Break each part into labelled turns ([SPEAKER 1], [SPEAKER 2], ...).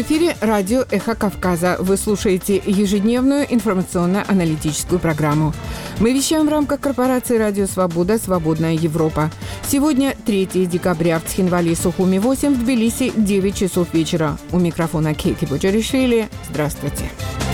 [SPEAKER 1] В эфире радио «Эхо Кавказа». Вы слушаете ежедневную информационно-аналитическую программу. Мы вещаем в рамках корпорации «Радио Свобода. Свободная Европа». Сегодня 3 декабря в Цхинвале, Сухуми 8, в Тбилиси 9 часов вечера. У микрофона Кейти Боджаришвили. Здравствуйте.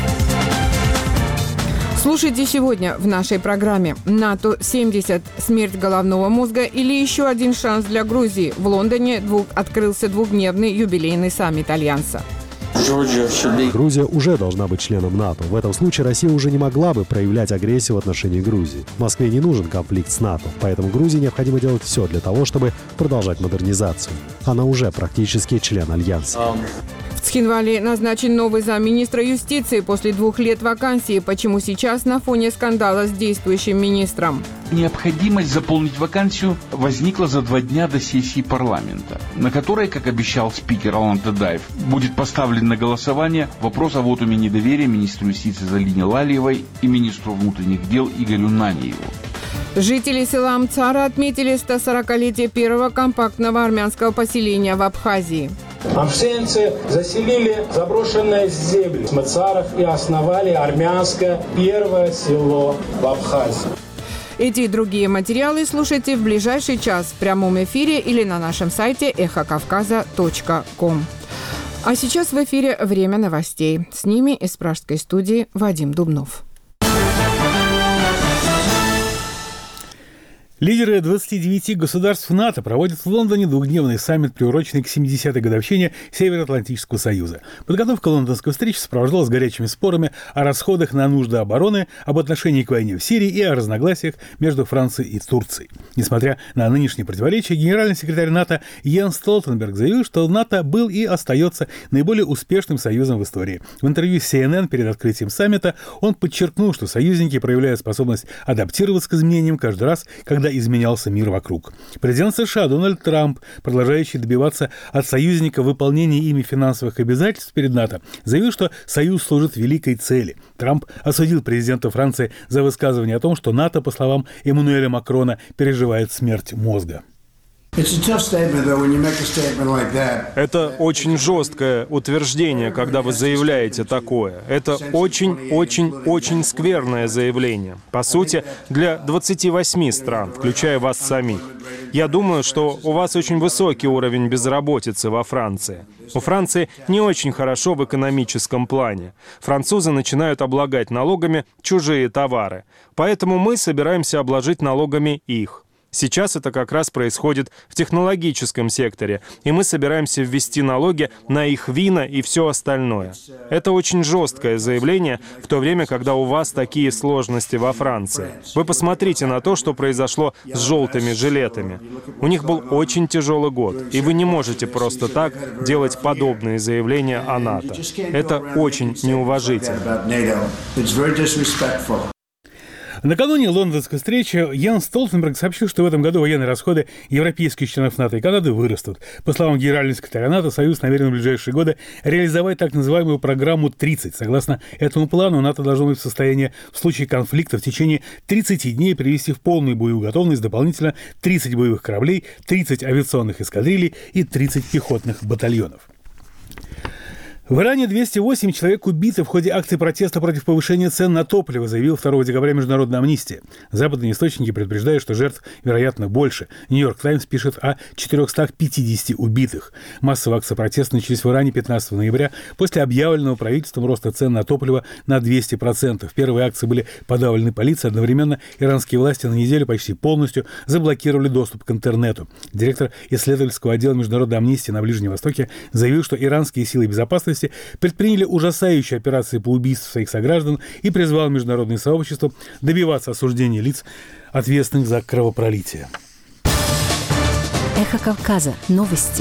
[SPEAKER 1] Слушайте сегодня в нашей программе. НАТО-70. Смерть головного мозга или еще один шанс для Грузии. В Лондоне открылся двухдневный юбилейный саммит Альянса.
[SPEAKER 2] Грузия уже должна быть членом НАТО. В этом случае Россия уже не могла бы проявлять агрессию в отношении Грузии. Москве не нужен конфликт с НАТО, поэтому Грузии необходимо делать все для того, чтобы продолжать модернизацию. Она уже практически член Альянса.
[SPEAKER 1] В Цхинвале назначен новый замминистра юстиции после 2 лет вакансии. Почему сейчас на фоне скандала с действующим министром?
[SPEAKER 3] Необходимость заполнить вакансию возникла за 2 дня до сессии парламента, на которой, как обещал спикер Алан Тадаев, будет поставлен на голосование вопрос о вотуме недоверия министру юстиции Залине Лалиевой и министру внутренних дел Игорю Наньеву.
[SPEAKER 1] Жители села Амцара отметили 140-летие первого компактного армянского поселения в Абхазии.
[SPEAKER 4] Амшенцы заселили заброшенные земли в Мацарах и основали армянское первое село в Абхазии.
[SPEAKER 1] Эти и другие материалы слушайте в ближайший час в прямом эфире или на нашем сайте эхокавказа.ком. А сейчас в эфире «Время новостей». С ними из пражской студии Вадим Дубнов.
[SPEAKER 5] Лидеры 29 государств НАТО проводят в Лондоне двухдневный саммит, приуроченный к 70-й годовщине Североатлантического союза. Подготовка лондонской встречи сопровождалась горячими спорами о расходах на нужды обороны, об отношении к войне в Сирии и о разногласиях между Францией и Турцией. Несмотря на нынешние противоречия, генеральный секретарь НАТО Йенс Столтенберг заявил, что НАТО был и остается наиболее успешным союзом в истории. В интервью с CNN перед открытием саммита он подчеркнул, что союзники проявляют способность адаптироваться к изменениям каждый раз, когда изменялся мир вокруг. Президент США Дональд Трамп, продолжающий добиваться от союзника выполнения ими финансовых обязательств перед НАТО, заявил, что союз служит великой цели. Трамп осудил президента Франции за высказывание о том, что НАТО, по словам Эммануэля Макрона, переживает смерть мозга.
[SPEAKER 6] Это очень жесткое утверждение, когда вы заявляете такое. Это очень скверное заявление. По сути, для 28 стран, включая вас самих. Я думаю, что у вас очень высокий уровень безработицы во Франции. У Франции не очень хорошо в экономическом плане. Французы начинают облагать налогами чужие товары. Поэтому мы собираемся обложить налогами их. Сейчас это как раз происходит в технологическом секторе, и мы собираемся ввести налоги на их вина и все остальное. Это очень жесткое заявление, в то время, когда у вас такие сложности во Франции. Вы посмотрите на то, что произошло с желтыми жилетами. У них был очень тяжелый год, и вы не можете просто так делать подобные заявления о НАТО. Это очень неуважительно.
[SPEAKER 5] Накануне лондонской встречи Йенс Столтенберг сообщил, что в этом году военные расходы европейских членов НАТО и Канады вырастут. По словам генерального секретаря НАТО, Союз намерен в ближайшие годы реализовать так называемую программу 30. Согласно этому плану, НАТО должно быть в состоянии в случае конфликта в течение 30 дней привести в полную боевую готовность дополнительно 30 боевых кораблей, 30 авиационных эскадрилей и 30 пехотных батальонов. В Иране 208 человек убиты в ходе акции протеста против повышения цен на топливо, заявил 2 декабря Международная амнистия. Западные источники предупреждают, что жертв, вероятно, больше. Нью-Йорк Таймс пишет о 450 убитых. Массовые акции протеста начались в Иране 15 ноября после объявленного правительством роста цен на топливо на 200%. Первые акции были подавлены полицией. Одновременно иранские власти на неделю почти полностью заблокировали доступ к интернету. Директор исследовательского отдела Международной амнистии на Ближнем Востоке заявил, что иранские силы безопасности предприняли ужасающие операции по убийству своих сограждан и призвал международное сообщество добиваться осуждения лиц, ответственных за кровопролитие.
[SPEAKER 7] Эхо Кавказа. Новости.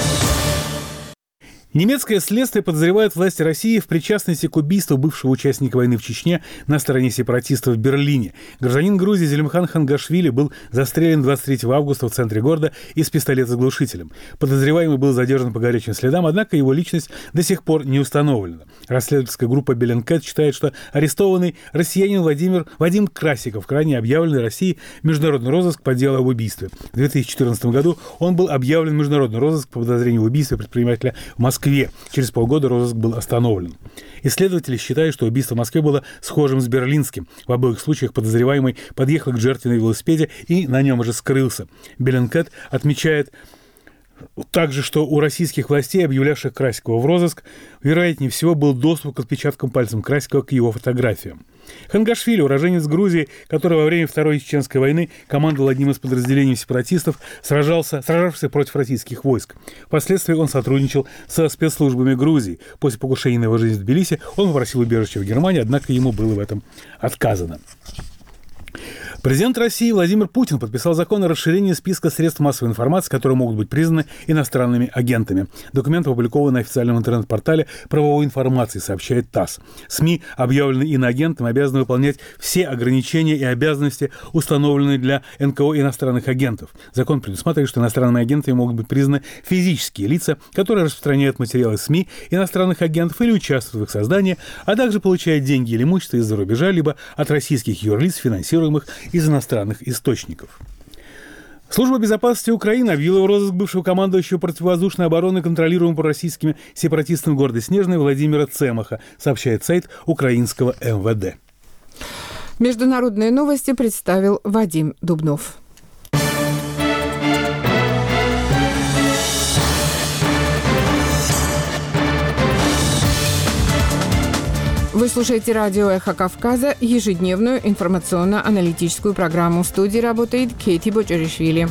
[SPEAKER 5] Немецкое следствие подозревает власти России в причастности к убийству бывшего участника войны в Чечне на стороне сепаратистов в Берлине. Гражданин Грузии Зелимхан Хангашвили был застрелен 23 августа в центре города из пистолета с глушителем. Подозреваемый был задержан по горячим следам, однако его личность до сих пор не установлена. Расследовательская группа Беллинкет считает, что арестованный россиянин Вадим Красиков, крайне объявленный Россией международный розыск по делу об убийстве. В 2014 году он был объявлен в международный розыск по подозрению в убийстве предпринимателя в Москве. Москве. Через полгода розыск был остановлен. Исследователи считают, что убийство в Москве было схожим с берлинским. В обоих случаях подозреваемый подъехал к жертве на велосипеде и на нем уже скрылся. Bellingcat отмечает также, что у российских властей, объявлявших Красикова в розыск, вероятнее всего был доступ к отпечаткам пальцев Красикова к его фотографиям. Хангашвили, уроженец Грузии, который во время Второй Чеченской войны командовал одним из подразделений сепаратистов, сражавшихся против российских войск. Впоследствии он сотрудничал со спецслужбами Грузии. После покушения на его жизнь в Тбилиси он попросил убежище в Германии, однако ему было в этом отказано. Президент России Владимир Путин подписал закон о расширении списка средств массовой информации, которые могут быть признаны иностранными агентами. Документ опубликован на официальном интернет-портале правовой информации, сообщает ТАСС. СМИ, объявленные иноагентами, обязаны выполнять все ограничения и обязанности, установленные для НКО иностранных агентов. Закон предусматривает, что иностранными агентами могут быть признаны физические лица, которые распространяют материалы СМИ иностранных агентов или участвуют в их создании, а также получают деньги или имущество из-за рубежа, либо от российских юрлиц, финансируемых из иностранных источников. Служба безопасности Украины объявила в розыск бывшего командующего противовоздушной обороны, контролируемого пророссийскими сепаратистами города Снежный Владимира Цемаха, сообщает сайт украинского МВД.
[SPEAKER 1] Международные новости представил Вадим Дубнов. Вы слушаете радио «Эхо Кавказа», ежедневную информационно-аналитическую программу. В студии работает Кейти Боджаришвили.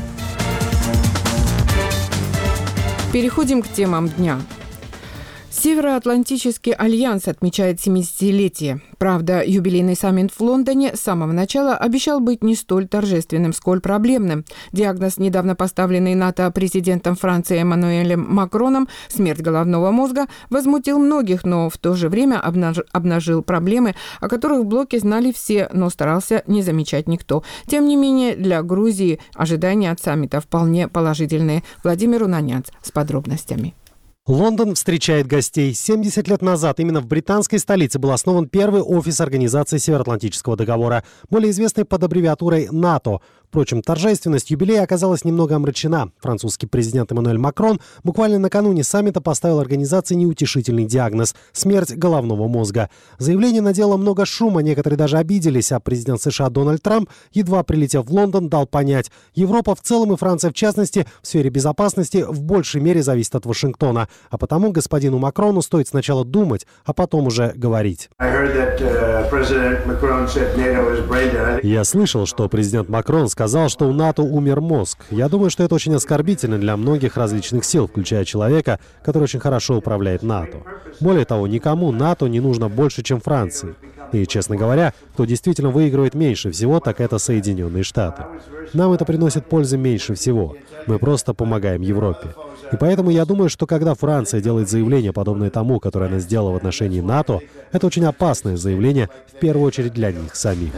[SPEAKER 1] Переходим к темам дня. Североатлантический альянс отмечает 70-летие. Правда, юбилейный саммит в Лондоне с самого начала обещал быть не столь торжественным, сколь проблемным. Диагноз, недавно поставленный НАТО президентом Франции Эммануэлем Макроном, смерть головного мозга, возмутил многих, но в то же время обнажил проблемы, о которых в блоке знали все, но старался не замечать никто. Тем не менее, для Грузии ожидания от саммита вполне положительные. Владимир Унанянц с подробностями.
[SPEAKER 2] Лондон встречает гостей. 70 лет назад именно в британской столице был основан первый офис Организации Североатлантического договора, более известный под аббревиатурой НАТО. Впрочем, торжественность юбилея оказалась немного омрачена. Французский президент Эммануэль Макрон буквально накануне саммита поставил организации неутешительный диагноз – смерть головного мозга. Заявление надело много шума, некоторые даже обиделись, а президент США Дональд Трамп, едва прилетев в Лондон, дал понять – Европа в целом и Франция в частности в сфере безопасности в большей мере зависит от Вашингтона. А потому господину Макрону стоит сначала думать, а потом уже говорить. Я слышал, что президент Макрон сказал, что у НАТО умер мозг. Я думаю, что это очень оскорбительно для многих различных сил, включая человека, который очень хорошо управляет НАТО. Более того, никому НАТО не нужно больше, чем Франции. И, честно говоря, кто действительно выигрывает меньше всего, так это Соединенные Штаты. Нам это приносит пользы меньше всего. Мы просто помогаем Европе. И поэтому я думаю, что когда Франция делает заявление, подобное тому, которое она сделала в отношении НАТО, это очень опасное заявление, в первую очередь для них самих.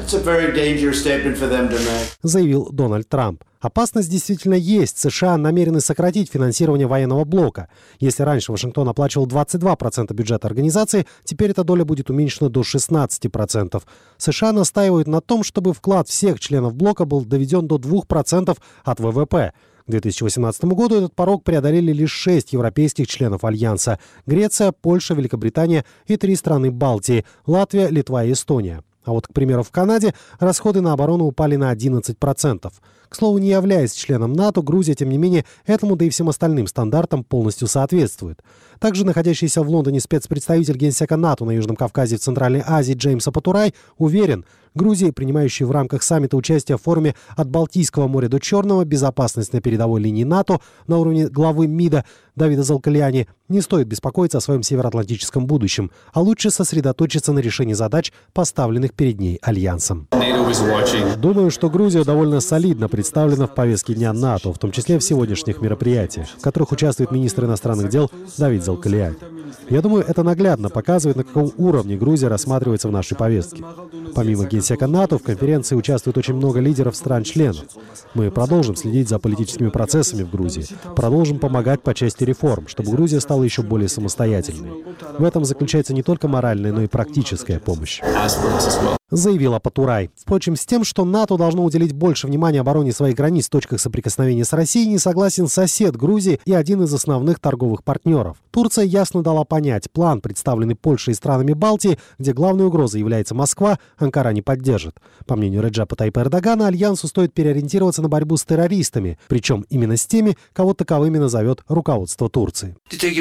[SPEAKER 2] Заявил Дональд Трамп. Опасность действительно есть. США намерены сократить финансирование военного блока. Если раньше Вашингтон оплачивал 22% бюджета организации, теперь эта доля будет уменьшена до 16%. США настаивают на том, чтобы вклад всех членов блока был доведен до 2% от ВВП. К 2018 году этот порог преодолели лишь 6 европейских членов Альянса – Греция, Польша, Великобритания и 3 страны Балтии – Латвия, Литва и Эстония. А вот, к примеру, в Канаде расходы на оборону упали на 11%. К слову, не являясь членом НАТО, Грузия, тем не менее, этому, да и всем остальным стандартам полностью соответствует. Также находящийся в Лондоне спецпредставитель Генсека НАТО на Южном Кавказе и в Центральной Азии Джеймс Апатурай уверен, Грузия, принимающая в рамках саммита участие в форуме «От Балтийского моря до Черного. Безопасность на передовой линии НАТО» на уровне главы МИДа Давида Залкальяни, не стоит беспокоиться о своем североатлантическом будущем, а лучше сосредоточиться на решении задач, поставленных перед ней Альянсом. Думаю, что Грузия довольно солидно представлена в повестке дня НАТО, в том числе в сегодняшних мероприятиях, в которых участвует министр иностранных дел Давид Залкальяни. Я думаю, это наглядно показывает, на каком уровне Грузия рассматривается в нашей повестке. Помимо Генсека НАТО, в конференции участвует очень много лидеров стран-членов. Мы продолжим следить за политическими процессами в Грузии, продолжим помогать по части реформ, чтобы Грузия стала еще более самостоятельной. В этом заключается не только моральная, но и практическая помощь. заявила Патурай. Впрочем, с тем, что НАТО должно уделить больше внимания обороне своих границ в точках соприкосновения с Россией, не согласен сосед Грузии и один из основных торговых партнеров. Турция ясно дала понять, план, представленный Польшей и странами Балтии, где главной угрозой является Москва, Анкара не поддержит. По мнению Реджепа Тайипа Эрдогана, Альянсу стоит переориентироваться на борьбу с террористами, причем именно с теми, кого таковыми назовет руководство Турции.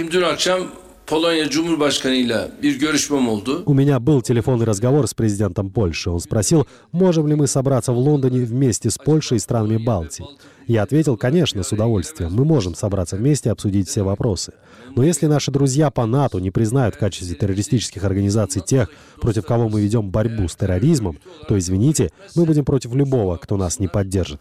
[SPEAKER 2] У меня был телефонный разговор с президентом Польши. Он спросил, можем ли мы собраться в Лондоне вместе с Польшей и странами Балтии. Я ответил, конечно, с удовольствием. Мы можем собраться вместе и обсудить все вопросы. Но если наши друзья по НАТО не признают в качестве террористических организаций тех, против кого мы ведем борьбу с терроризмом, то, извините, мы будем против любого, кто нас не поддержит.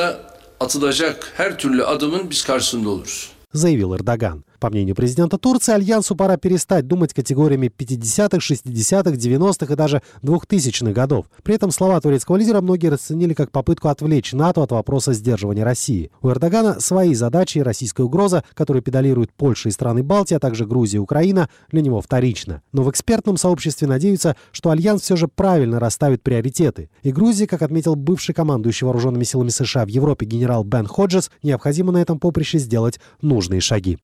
[SPEAKER 2] Заявил Эрдоган. По мнению президента Турции, Альянсу пора перестать думать категориями 50-х, 60-х, 90-х и даже 2000-х годов. При этом слова турецкого лидера многие расценили как попытку отвлечь НАТО от вопроса сдерживания России. У Эрдогана свои задачи и российская угроза, которую педалируют Польша и страны Балтии, а также Грузия и Украина, для него вторична. Но в экспертном сообществе надеются, что Альянс все же правильно расставит приоритеты. И Грузии, как отметил бывший командующий вооруженными силами США в Европе генерал Бен Ходжес, необходимо на этом поприще сделать нужные шаги.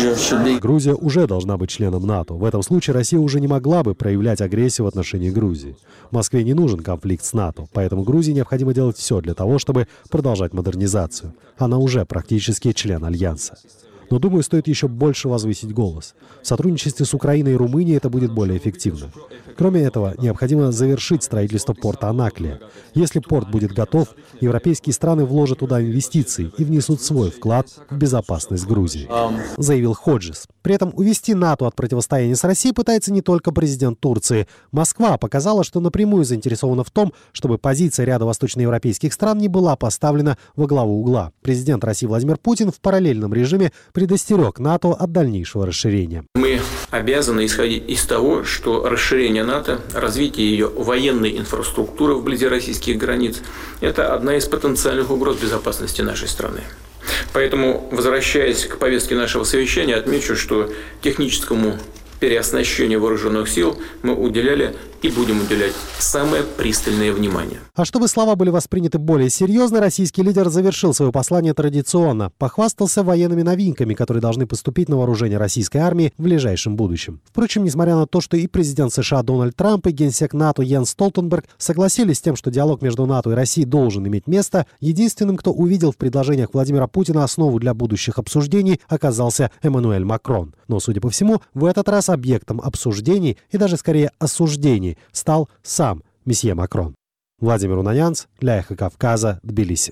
[SPEAKER 2] Грузия уже должна быть членом НАТО. В этом случае Россия уже не могла бы проявлять агрессию в отношении Грузии. Москве не нужен конфликт с НАТО, поэтому Грузии необходимо делать все для того, чтобы продолжать модернизацию. Она уже практически член Альянса. Но, думаю, стоит еще больше возвысить голос. В сотрудничестве с Украиной и Румынией это будет более эффективно. Кроме этого, необходимо завершить строительство порта Анаклия. Если порт будет готов, европейские страны вложат туда инвестиции и внесут свой вклад в безопасность Грузии, заявил Ходжес. При этом увести НАТО от противостояния с Россией пытается не только президент Турции. Москва показала, что напрямую заинтересована в том, чтобы позиция ряда восточноевропейских стран не была поставлена во главу угла. Президент России Владимир Путин в параллельном режиме предостерег НАТО от дальнейшего расширения.
[SPEAKER 7] Мы обязаны исходить из того, что расширение НАТО, развитие ее военной инфраструктуры вблизи российских границ – это одна из потенциальных угроз безопасности нашей страны. Поэтому, возвращаясь к повестке нашего совещания, отмечу, что техническому переоснащению вооруженных сил мы уделяли и будем уделять самое пристальное внимание.
[SPEAKER 2] А чтобы слова были восприняты более серьезно, российский лидер завершил свое послание традиционно. Похвастался военными новинками, которые должны поступить на вооружение российской армии в ближайшем будущем. Впрочем, несмотря на то, что и президент США Дональд Трамп, и генсек НАТО Йенс Столтенберг согласились с тем, что диалог между НАТО и Россией должен иметь место, единственным, кто увидел в предложениях Владимира Путина основу для будущих обсуждений, оказался Эммануэль Макрон. Но, судя по всему, в этот раз объектом обсуждений и даже скорее осуждений стал сам месье Макрон. Владимир Унанянц для «Эхо Кавказа», Тбилиси.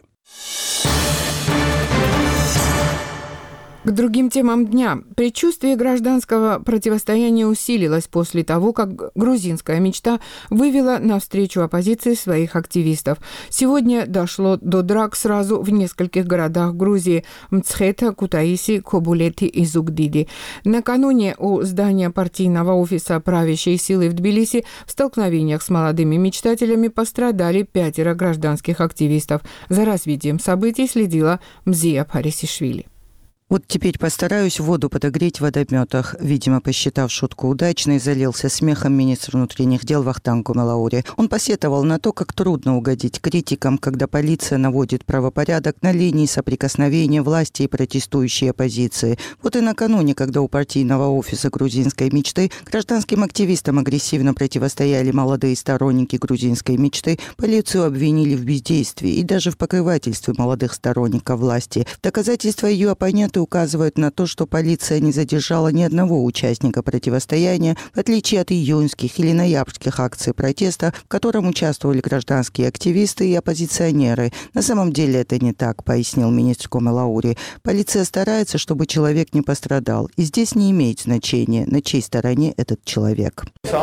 [SPEAKER 1] К другим темам дня. Предчувствие гражданского противостояния усилилось после того, как грузинская мечта вывела навстречу оппозиции своих активистов. Сегодня дошло до драк сразу в нескольких городах Грузии – Мцхета, Кутаиси, Кобулети и Зугдиди. Накануне у здания партийного офиса правящей силы в Тбилиси в столкновениях с молодыми мечтателями пострадали 5 гражданских активистов. За развитием событий следила Мзия Парисишвили.
[SPEAKER 8] Вот теперь постараюсь воду подогреть в водометах. Видимо, посчитав шутку удачной, залился смехом министр внутренних дел Вахтанг Гумалаури. Он посетовал на то, как трудно угодить критикам, когда полиция наводит правопорядок на линии соприкосновения власти и протестующей оппозиции. Вот и накануне, когда у партийного офиса грузинской мечты гражданским активистам агрессивно противостояли молодые сторонники грузинской мечты, полицию обвинили в бездействии и даже в покрывательстве молодых сторонников власти. В доказательство ее оппоненты указывают на то, что полиция не задержала ни одного участника противостояния, в отличие от июньских или ноябрьских акций протеста, в котором участвовали гражданские активисты и оппозиционеры. На самом деле это не так, пояснил министр Гумалаури. Полиция старается, чтобы человек не пострадал. И здесь не имеет значения, на чьей стороне этот человек.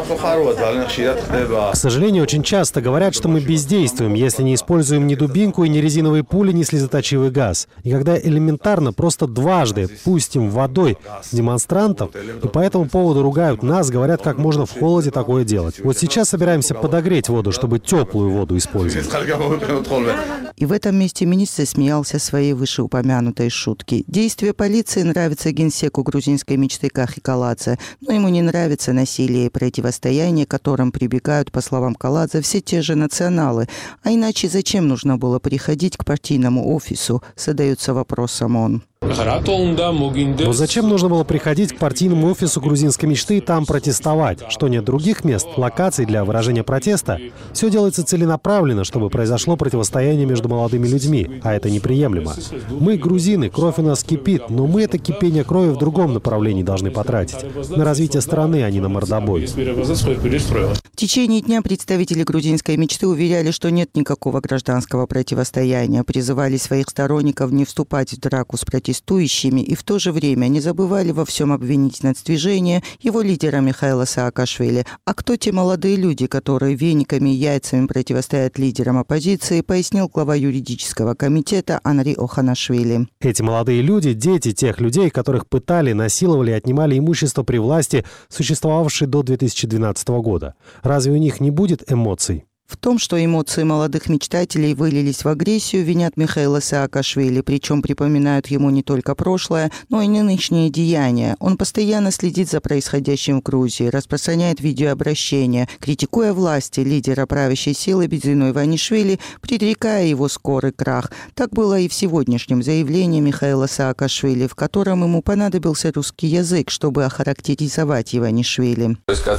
[SPEAKER 2] К сожалению, очень часто говорят, что мы бездействуем, если не используем ни дубинку, ни резиновые пули, ни слезоточивый газ. И когда элементарно просто 2 дважды, пустим водой демонстрантов, и по этому поводу ругают нас, говорят, как можно в холоде такое делать. Вот сейчас собираемся подогреть воду, чтобы теплую воду использовать.
[SPEAKER 8] И в этом месте министр смеялся своей вышеупомянутой шутки. Действия полиции нравятся генсеку грузинской мечты Кахи Каладзе, но ему не нравится насилие и противостояние, к которым прибегают, по словам Каладзе, все те же националы. А иначе зачем нужно было приходить к партийному офису, задается вопросом он.
[SPEAKER 2] Но зачем нужно было приходить к партийному офису грузинской мечты и там протестовать? Что нет других мест, локаций для выражения протеста? Все делается целенаправленно, чтобы произошло противостояние между молодыми людьми, а это неприемлемо. Мы, грузины, кровь у нас кипит, но мы это кипение крови в другом направлении должны потратить. На развитие страны, а не на мордобой.
[SPEAKER 8] В течение дня представители грузинской мечты уверяли, что нет никакого гражданского противостояния, призывали своих сторонников не вступать в драку с протестующими и в то же время не забывали во всем обвинить нацдвижение его лидера Михаила Саакашвили. А кто те молодые люди, которые вениками и яйцами противостоят лидерам оппозиции, пояснил глава юридического комитета Анри Оханашвили.
[SPEAKER 2] Эти молодые люди – дети тех людей, которых пытали, насиловали и отнимали имущество при власти, существовавшей до 2012 года. Разве у них не будет эмоций?
[SPEAKER 8] В том, что эмоции молодых мечтателей вылились в агрессию, винят Михаила Саакашвили, причем припоминают ему не только прошлое, но и нынешние деяния. Он постоянно следит за происходящим в Грузии, распространяет видеообращения, критикуя власти лидера правящей силы Бизину Иванишвили, предрекая его скорый крах. Так было и в сегодняшнем заявлении Михаила Саакашвили, в котором ему понадобился русский язык, чтобы охарактеризовать Иванишвили.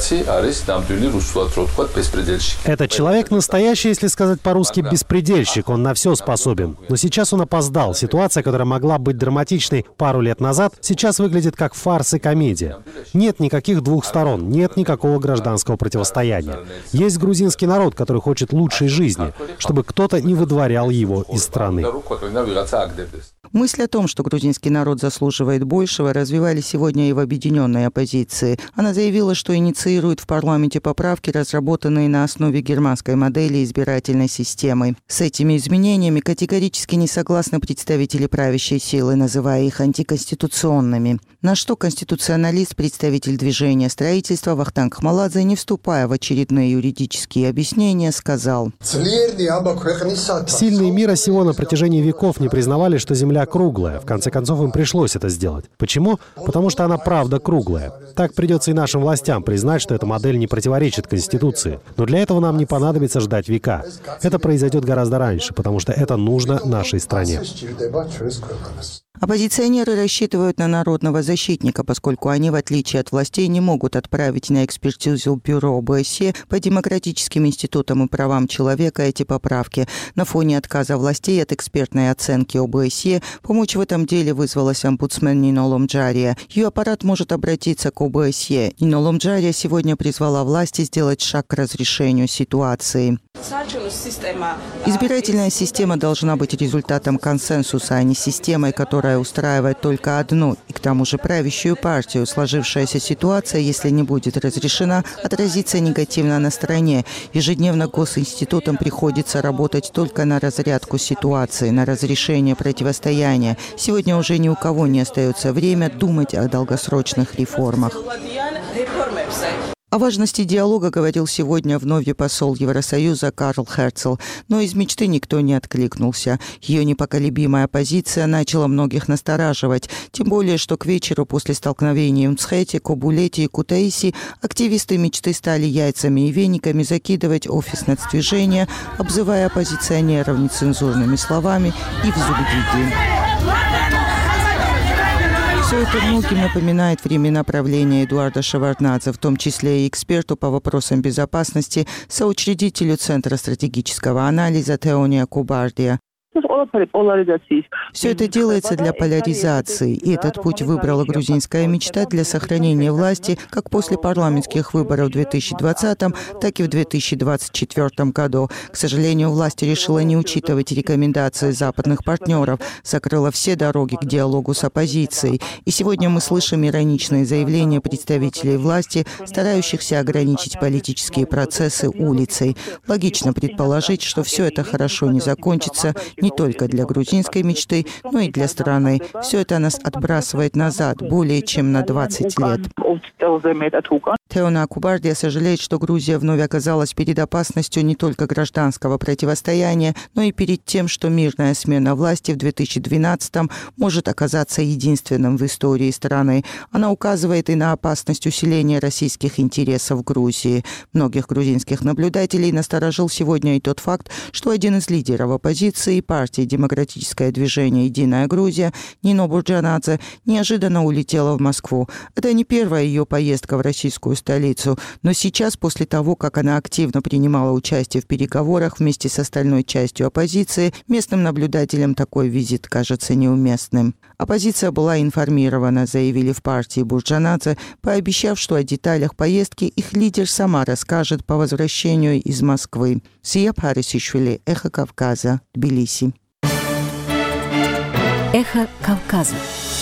[SPEAKER 2] Этот человек настоящий, если сказать по-русски, беспредельщик. Он на все способен. Но сейчас он опоздал. Ситуация, которая могла быть драматичной пару лет назад, сейчас выглядит как фарс и комедия. Нет никаких двух сторон, нет никакого гражданского противостояния. Есть грузинский народ, который хочет лучшей жизни, чтобы кто-то не выдворял его из страны.
[SPEAKER 8] Мысль о том, что грузинский народ заслуживает большего, развивали сегодня и в объединенной оппозиции. Она заявила, что инициирует в парламенте поправки, разработанные на основе германской модели избирательной системы. С этими изменениями категорически не согласны представители правящей силы, называя их антиконституционными. На что конституционалист, представитель движения строительства Вахтанг Хмаладзе, не вступая в очередные юридические объяснения, сказал:
[SPEAKER 2] «Сильные мира сего на протяжении веков не признавали, что Земля круглая. В конце концов, им пришлось это сделать. Почему? Потому что она правда круглая. Так придется и нашим властям признать, что эта модель не противоречит Конституции. Но для этого нам не понадобится ждать века. Это произойдет гораздо раньше, потому что это нужно нашей стране».
[SPEAKER 8] Оппозиционеры рассчитывают на народного защитника, поскольку они, в отличие от властей, не могут отправить на экспертизу бюро ОБСЕ по демократическим институтам и правам человека эти поправки. На фоне отказа властей от экспертной оценки ОБСЕ помочь в этом деле вызвалась омбудсмен Нино Ломджария. Ее аппарат может обратиться к ОБСЕ. Нино Ломджария сегодня призвала власти сделать шаг к разрешению ситуации. Избирательная система должна быть результатом консенсуса, а не системой, которая устраивает только одну, и к тому же правящую партию. Сложившаяся ситуация, если не будет разрешена, отразится негативно на стране. Ежедневно госинститутам приходится работать только на разрядку ситуации, на разрешение противостояния. Сегодня уже ни у кого не остается время думать о долгосрочных реформах. О важности диалога говорил сегодня вновь посол Евросоюза Карл Херцл, но из мечты никто не откликнулся. Ее непоколебимая позиция начала многих настораживать, тем более, что к вечеру после столкновений в Мцхете, Кобулете и Кутаиси активисты мечты стали яйцами и вениками закидывать офис нацдвижения, обзывая оппозиционеров нецензурными словами и в зубдиги. Все это многим напоминает времена правления Эдуарда Шеварднадзе, в том числе и эксперту по вопросам безопасности, соучредителю Центра стратегического анализа Теония Кубардия. Все это делается для поляризации, и этот путь выбрала грузинская мечта для сохранения власти как после парламентских выборов в 2020, так и в 2024 году. К сожалению, власть решила не учитывать рекомендации западных партнеров, закрыла все дороги к диалогу с оппозицией. И сегодня мы слышим ироничные заявления представителей власти, старающихся ограничить политические процессы улицей. Логично предположить, что все это хорошо не закончится, Не только для грузинской мечты, но и для страны. Все это нас отбрасывает назад более чем на 20 лет. Теона Акубардия сожалеет, что Грузия вновь оказалась перед опасностью не только гражданского противостояния, но и перед тем, что мирная смена власти в 2012-м может оказаться единственным в истории страны. Она указывает и на опасность усиления российских интересов в Грузии. Многих грузинских наблюдателей насторожил сегодня и тот факт, что один из лидеров оппозиции, партии «Демократическое движение «Единая Грузия» Нино Бурджанадзе, неожиданно улетела в Москву. Это не первая ее поездка в российскую столицу, но сейчас, после того, как она активно принимала участие в переговорах вместе с остальной частью оппозиции, местным наблюдателям такой визит кажется неуместным. Оппозиция была информирована, заявили в партии Бурджанадзе, пообещав, что о деталях поездки их лидер сама расскажет по возвращению из Москвы. Сия Парисишвили, Эхо Кавказа, Тбилиси.
[SPEAKER 9] Эхо Кавказа.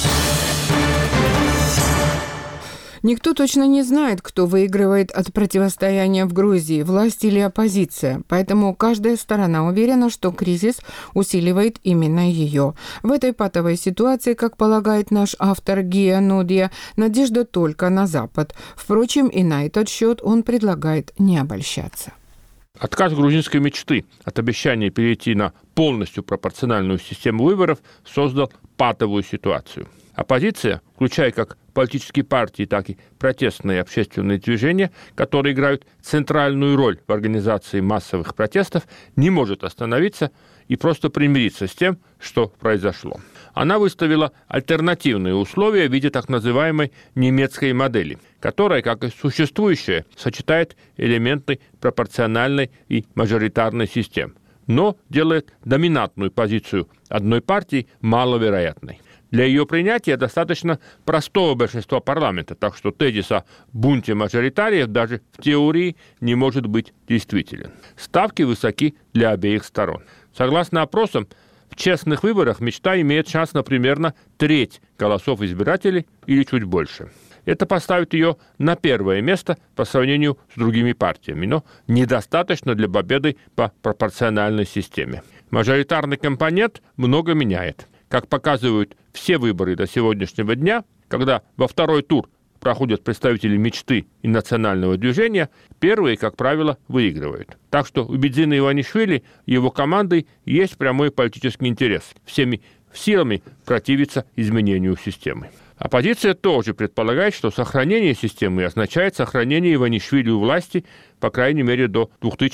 [SPEAKER 1] Никто точно не знает, кто выигрывает от противостояния в Грузии, власть или оппозиция, поэтому каждая сторона уверена, что кризис усиливает именно ее. В этой патовой ситуации, как полагает наш автор Гия Нудья, надежда только на Запад. Впрочем, и на этот счет он предлагает не обольщаться.
[SPEAKER 10] Отказ грузинской мечты от обещания перейти на полностью пропорциональную систему выборов создал патовую ситуацию. Оппозиция, включая как политические партии, так и протестные общественные движения, которые играют центральную роль в организации массовых протестов, не может остановиться и просто примириться с тем, что произошло. Она выставила альтернативные условия в виде так называемой немецкой модели, которая, как и существующая, сочетает элементы пропорциональной и мажоритарной систем, но делает доминантную позицию одной партии маловероятной. Для ее принятия достаточно простого большинства парламента, так что тезис о бунте мажоритариев даже в теории не может быть действителен. Ставки высоки для обеих сторон. Согласно опросам, в честных выборах мечта имеет шанс на примерно треть голосов избирателей или чуть больше. Это поставит ее на первое место по сравнению с другими партиями, но недостаточно для победы по пропорциональной системе. Мажоритарный компонент много меняет. Как показывают все выборы до сегодняшнего дня, когда во второй тур проходят представители мечты и национального движения, первые, как правило, выигрывают. Так что у Бедзина Иванишвили и его команды есть прямой политический интерес всеми силами противиться изменению системы. Оппозиция тоже предполагает, что сохранение системы означает сохранение Иванишвили у власти, по крайней мере, до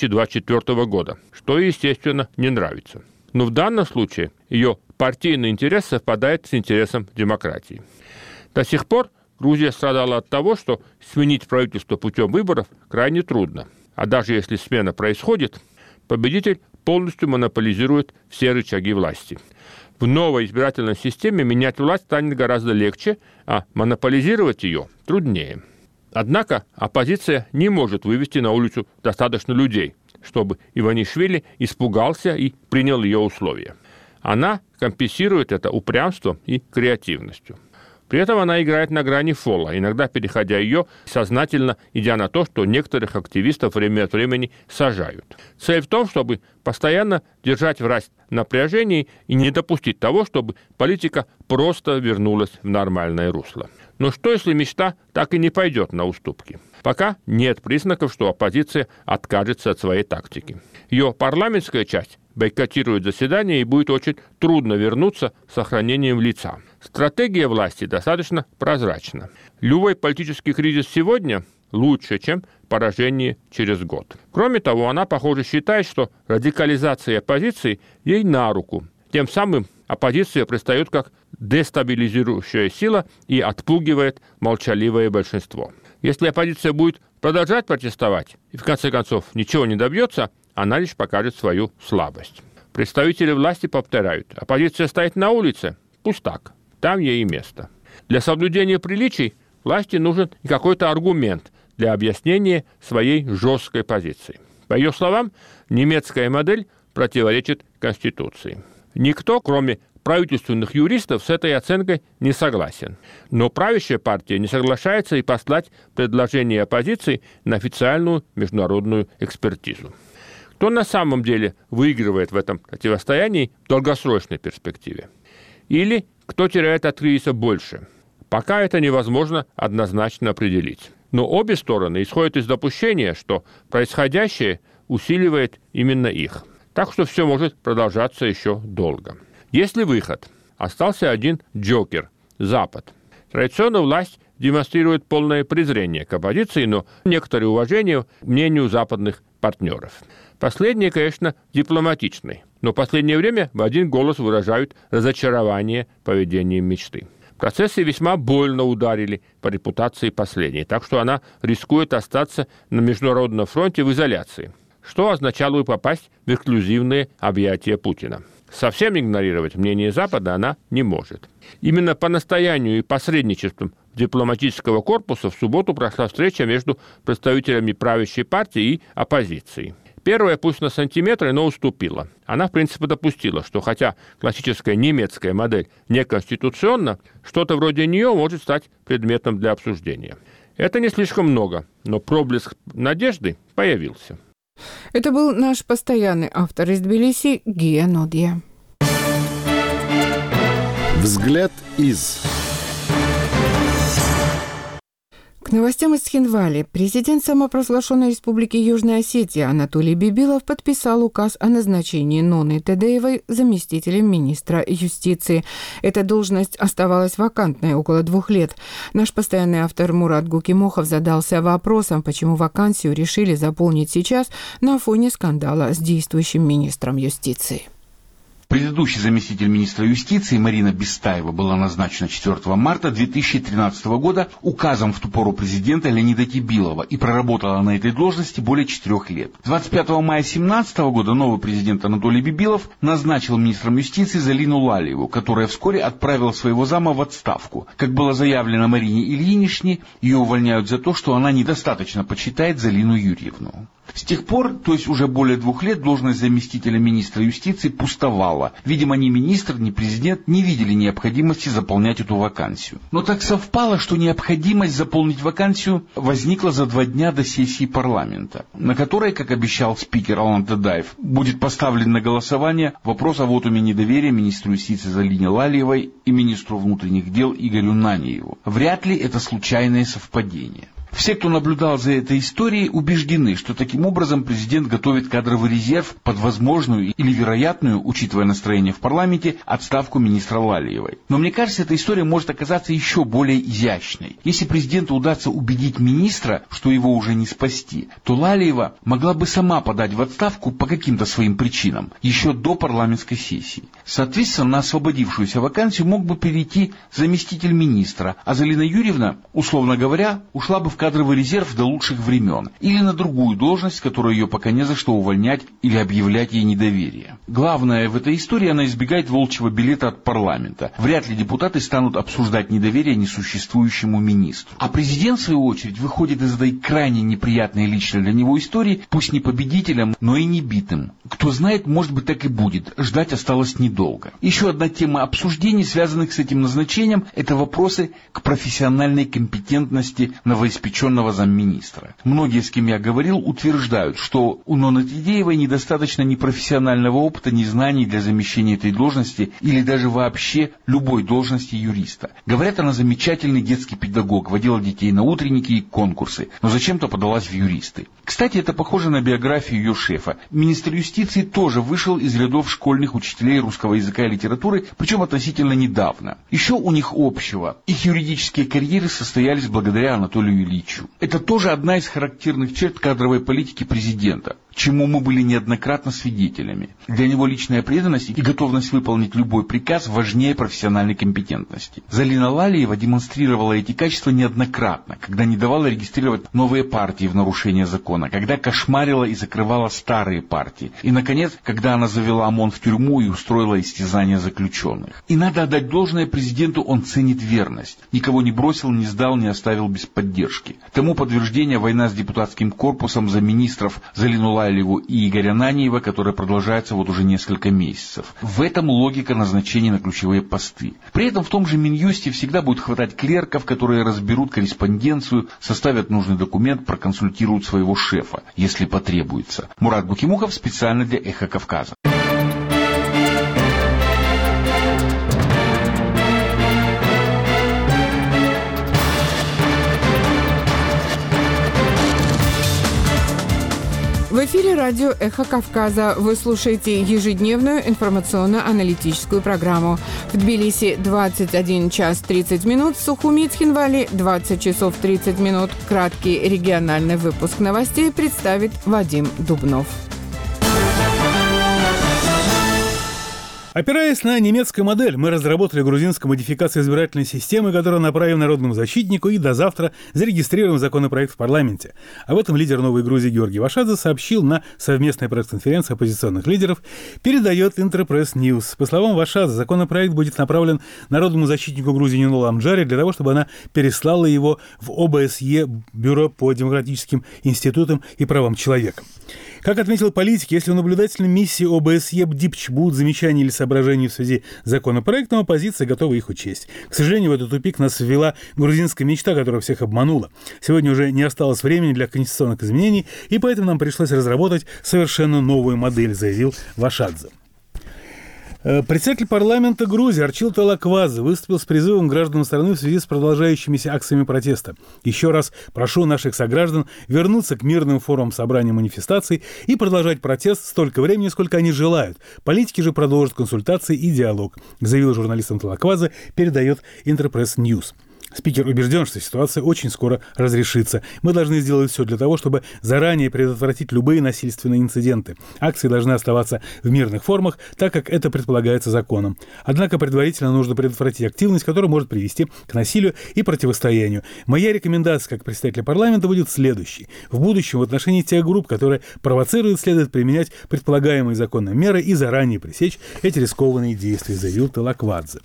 [SPEAKER 10] 2024 года, что, естественно, не нравится. Но в данном случае ее партийный интерес совпадает с интересом демократии. До сих пор Грузия страдала от того, что сменить правительство путем выборов крайне трудно. А даже если смена происходит, победитель полностью монополизирует все рычаги власти. В новой избирательной системе менять власть станет гораздо легче, а монополизировать ее труднее. Однако оппозиция не может вывести на улицу достаточно людей, чтобы Иванишвили испугался и принял ее условия. Она компенсирует это упрямством и креативностью. При этом она играет на грани фола, иногда переходя ее, сознательно идя на то, что некоторых активистов время от времени сажают. Цель в том, чтобы постоянно держать власть в напряжении и не допустить того, чтобы политика просто вернулась в нормальное русло. Но что, если мечта так и не пойдет на уступки? Пока нет признаков, что оппозиция откажется от своей тактики. Ее парламентская часть бойкотирует заседание и будет очень трудно вернуться с сохранением лица. Стратегия власти достаточно прозрачна. Любой политический кризис сегодня лучше, чем поражение через год. Кроме того, она, похоже, считает, что радикализация оппозиции ей на руку. Тем самым оппозиция предстает как дестабилизирующая сила и отпугивает молчаливое большинство. Если оппозиция будет продолжать протестовать и в конце концов ничего не добьется, она лишь покажет свою слабость. Представители власти повторяют: оппозиция стоит на улице, пусть так, там ей и место. Для соблюдения приличий власти нужен какой-то аргумент для объяснения своей жесткой позиции. По ее словам, немецкая модель противоречит Конституции. Никто, кроме правительственных юристов, с этой оценкой не согласен. Но правящая партия не соглашается и послать предложение оппозиции на официальную международную экспертизу. Кто на самом деле выигрывает в этом противостоянии в долгосрочной перспективе? Или кто теряет от кризиса больше? Пока это невозможно однозначно определить. Но обе стороны исходят из допущения, что происходящее усиливает именно их. Так что все может продолжаться еще долго. Если выход? Остался один джокер – Запад. Традиционно власть демонстрирует полное презрение к оппозиции, но некоторое уважение к мнению западных партнеров. Последние, конечно, дипломатичны, но в последнее время в один голос выражают разочарование поведением мечты. Процессы весьма больно ударили по репутации последней, так что она рискует остаться на международном фронте в изоляции, что означало бы попасть в эксклюзивные объятия Путина. Совсем игнорировать мнение Запада она не может. Именно по настоянию и посредничеством дипломатического корпуса в субботу прошла встреча между представителями правящей партии и оппозиции. Первая, пусть на сантиметры, но уступила. Она, в принципе, допустила, что хотя классическая немецкая модель неконституционна, что-то вроде нее может стать предметом для обсуждения. Это не слишком много, но проблеск надежды появился.
[SPEAKER 1] Это был наш постоянный автор из Тбилиси Гия Нодья.
[SPEAKER 9] Взгляд из...
[SPEAKER 1] К новостям из Цхинвали. Президент самопровозглашенной республики Южная Осетия Анатолий Бибилов подписал указ о назначении Ноны Тедеевой заместителем министра юстиции. Эта должность оставалась вакантной около 2 лет. Наш постоянный автор Мурат Гукимохов задался вопросом, почему вакансию решили заполнить сейчас на фоне скандала с действующим министром юстиции.
[SPEAKER 3] Предыдущий заместитель министра юстиции Марина Бестаева была назначена 4 марта 2013 года указом в ту пору президента Леонида Тибилова и проработала на этой должности более 4 лет. 25 мая 2017 года новый президент Анатолий Бибилов назначил министром юстиции Залину Лалиеву, которая вскоре отправила своего зама в отставку. Как было заявлено Марине Ильиничне, ее увольняют за то, что она недостаточно почитает Залину Юрьевну. С тех пор, то есть уже более 2 лет, должность заместителя министра юстиции пустовала. Видимо, ни министр, ни президент не видели необходимости заполнять эту вакансию. Но так совпало, что необходимость заполнить вакансию возникла за 2 дня до сессии парламента, на которой, как обещал спикер Алан Тадаев, будет поставлен на голосование вопрос о вотуме недоверия министру юстиции Залине Лалиевой и министру внутренних дел Игорю Наньеву. Вряд ли это случайное совпадение. Все, кто наблюдал за этой историей, убеждены, что таким образом президент готовит кадровый резерв под возможную или вероятную, учитывая настроение в парламенте, отставку министра Лалиевой. Но мне кажется, эта история может оказаться еще более изящной. Если президенту удастся убедить министра, что его уже не спасти, то Лалиева могла бы сама подать в отставку по каким-то своим причинам, еще до парламентской сессии. Соответственно, на освободившуюся вакансию мог бы перейти заместитель министра, а Залина Юрьевна, условно говоря, ушла бы в кадровый резерв до лучших времен, или на другую должность, которую ее пока не за что увольнять или объявлять ей недоверие. Главное в этой истории, она избегает волчьего билета от парламента. Вряд ли депутаты станут обсуждать недоверие несуществующему министру. А президент, в свою очередь, выходит из этой крайне неприятной лично для него истории, пусть не победителем, но и не битым. Кто знает, может быть, так и будет. Ждать осталось недолго. Еще одна тема обсуждений, связанных с этим назначением, это вопросы к профессиональной компетентности новоиспеченного замминистра. Многие, с кем я говорил, утверждают, что у Ноны Тедеевой недостаточно ни профессионального опыта, ни знаний для замещения этой должности или даже вообще любой должности юриста. Говорят, она замечательный детский педагог, водила детей на утренники и конкурсы, но зачем-то подалась в юристы. Кстати, это похоже на биографию ее шефа. Министр юстиции тоже вышел из рядов школьных учителей русского языка и литературы, причем относительно недавно. Еще у них общего. Их юридические карьеры состоялись благодаря Анатолию Ильичу. Это тоже одна из характерных черт кадровой политики президента, чему мы были неоднократно свидетелями. Для него личная преданность и готовность выполнить любой приказ важнее профессиональной компетентности. Залина Лалиева демонстрировала эти качества неоднократно, когда не давала регистрировать новые партии в нарушение закона, когда кошмарила и закрывала старые партии, и, наконец, когда она завела ОМОН в тюрьму и устроила истязания заключенных. И надо отдать должное президенту, он ценит верность. Никого не бросил, не сдал, не оставил без поддержки. повестки. Тому подтверждение война с депутатским корпусом за министров Залину Лайлеву и Игоря Наниева, которая продолжается вот уже несколько месяцев. В этом логика назначений на ключевые посты. При этом в том же Минюсте всегда будет хватать клерков, которые разберут корреспонденцию, составят нужный документ, проконсультируют своего шефа, если потребуется. Мурат Букимухов специально для «Эхо Кавказа».
[SPEAKER 1] В эфире радио «Эхо Кавказа». Вы слушаете ежедневную информационно-аналитическую программу. В Тбилиси 21 час 30 минут, в Сухуми и Цхинвале 20 часов 30 минут. Краткий региональный выпуск новостей представит Вадим Дубнов.
[SPEAKER 5] Опираясь на немецкую модель, мы разработали грузинскую модификацию избирательной системы, которую направим народному защитнику и до завтра зарегистрируем законопроект в парламенте. Об этом лидер «Новой Грузии» Георгий Вашадзе сообщил на совместной пресс-конференции оппозиционных лидеров, передает Интерпресс Ньюс. По словам Вашадзе, законопроект будет направлен народному защитнику Грузии Нинолу Амджаре для того, чтобы она переслала его в ОБСЕ, Бюро по демократическим институтам и правам человека. Как отметил политик, если в наблюдательной миссии ОБСЕ БДИПЧ будут замечания или соображения в связи с законопроектом, оппозиция готова их учесть. К сожалению, в этот тупик нас ввела грузинская мечта, которая всех обманула. Сегодня уже не осталось времени для конституционных изменений, и поэтому нам пришлось разработать совершенно новую модель, заявил Вашадзе. Председатель парламента Грузии Арчил Талаквадзе выступил с призывом гражданам страны в связи с продолжающимися акциями протеста. Еще раз прошу наших сограждан вернуться к мирным формам собрания манифестаций и продолжать протест столько времени, сколько они желают. Политики же продолжат консультации и диалог, заявил журналистам Талаквадзе, передает Интерпресс Ньюс. Спикер убежден, что ситуация очень скоро разрешится. Мы должны сделать все для того, чтобы заранее предотвратить любые насильственные инциденты. Акции должны оставаться в мирных формах, так как это предполагается законом. Однако предварительно нужно предотвратить активность, которая может привести к насилию и противостоянию. Моя рекомендация как председателя парламента будет следующей. В будущем в отношении тех групп, которые провоцируют, следует применять предполагаемые законные меры и заранее пресечь эти рискованные действия, заявил Талаквадзе.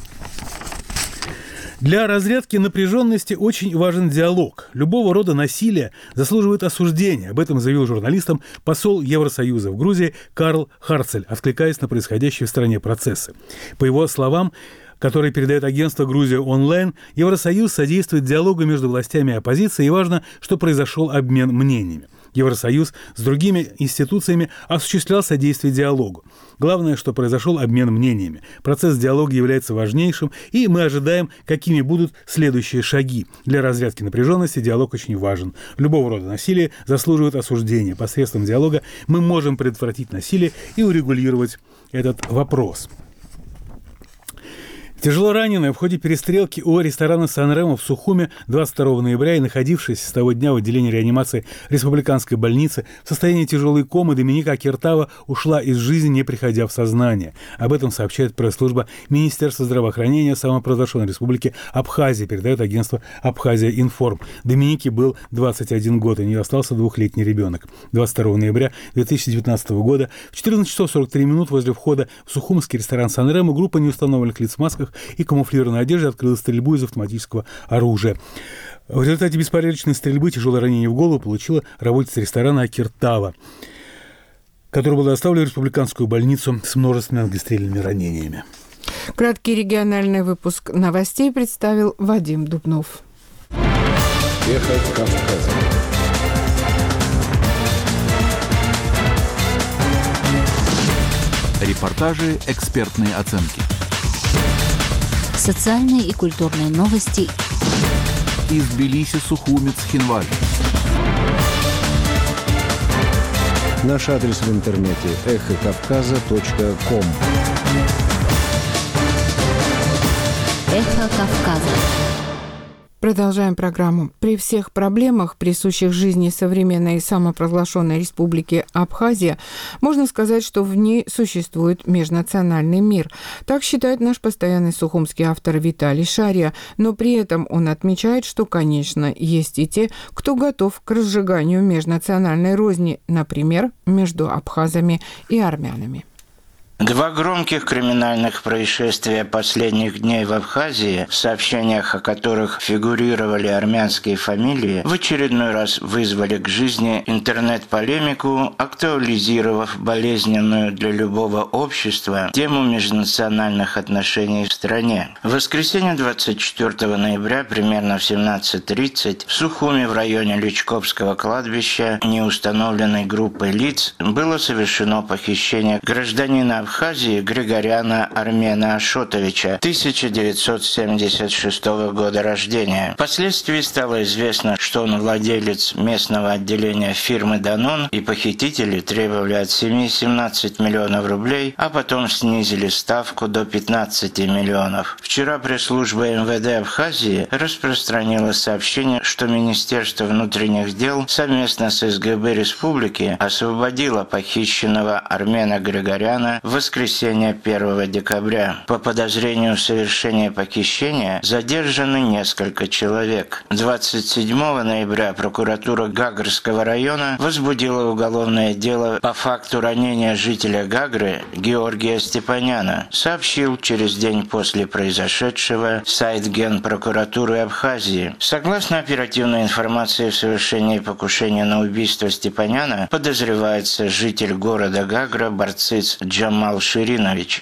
[SPEAKER 5] Для разрядки напряженности очень важен диалог. Любого рода насилие заслуживает осуждения. Об этом заявил журналистам посол Евросоюза в Грузии Карл Харцель, откликаясь на происходящие в стране процессы. По его словам, который передает агентство «Грузия онлайн», Евросоюз содействует диалогу между властями и оппозицией, и важно, что произошел обмен мнениями. Евросоюз с другими институциями осуществлял содействие диалогу. Главное, что произошел обмен мнениями. Процесс диалога является важнейшим, и мы ожидаем, какими будут следующие шаги. Для разрядки напряженности диалог очень важен. Любого рода насилие заслуживает осуждения. Посредством диалога мы можем предотвратить насилие и урегулировать этот вопрос. Тяжело раненая в ходе перестрелки у ресторана «Сан-Ремо» в Сухуме 22 ноября и находившаяся с того дня в отделении реанимации республиканской больницы в состоянии тяжелой комы Доминика Акиртава ушла из жизни, не приходя в сознание. Об этом сообщает пресс-служба Министерства здравоохранения самопровозглашенной республики Абхазия, передает агентство «Абхазия Информ». Доминике был 21 год, у нее остался 2-летний ребенок. 22 ноября 2019 года в 14 часов 43 минут возле входа в сухумский ресторан «Сан-Ремо» группа неустановленных лиц в масках и камуфлированной одежде открыла стрельбу из автоматического оружия. В результате беспорядочной стрельбы тяжелое ранение в голову получила работница ресторана Акиртава, которая была доставлена в республиканскую больницу с множественными огнестрельными ранениями.
[SPEAKER 1] Краткий региональный выпуск новостей представил Вадим Дубнов.
[SPEAKER 9] Эхо Кавказа.
[SPEAKER 11] Репортажи, экспертные оценки.
[SPEAKER 12] Социальные и культурные новости.
[SPEAKER 11] Из Тбилиси, Сухуми, Цхинвале.
[SPEAKER 9] Наш адрес в интернете эхокавказа.ком.
[SPEAKER 12] Эхо Кавказа.
[SPEAKER 1] Продолжаем программу. При всех проблемах, присущих жизни современной самопровозглашенной республики Абхазия, можно сказать, что в ней существует межнациональный мир. Так считает наш постоянный сухумский автор Виталий Шария, но при этом он отмечает, что, конечно, есть и те, кто готов к разжиганию межнациональной розни, например, между абхазами и армянами.
[SPEAKER 13] Два громких криминальных происшествия последних дней в Абхазии, в сообщениях о которых фигурировали армянские фамилии, в очередной раз вызвали к жизни интернет-полемику, актуализировав болезненную для любого общества тему межнациональных отношений в стране. В воскресенье 24 ноября примерно в 17:30 в Сухуми в районе Личковского кладбища неустановленной группой лиц было совершено похищение гражданина Абхазии Григоряна Армена Ашотовича, 1976 года рождения. Впоследствии стало известно, что он владелец местного отделения фирмы «Данон», и похитители требовали от семьи 17 миллионов рублей, а потом снизили ставку до 15 миллионов. Вчера пресс-служба МВД Абхазии распространила сообщение, что Министерство внутренних дел совместно с СГБ республики освободило похищенного Армена Григоряна в воскресенье 1 декабря. По подозрению в совершении похищения задержаны несколько человек. 27 ноября прокуратура Гагрского района возбудила уголовное дело по факту ранения жителя Гагры Георгия Степаняна, сообщил через день после произошедшего сайт Генпрокуратуры Абхазии. Согласно оперативной информации, в совершении покушения на убийство Степаняна подозревается житель города Гагра Барциц Джамал Ширинович,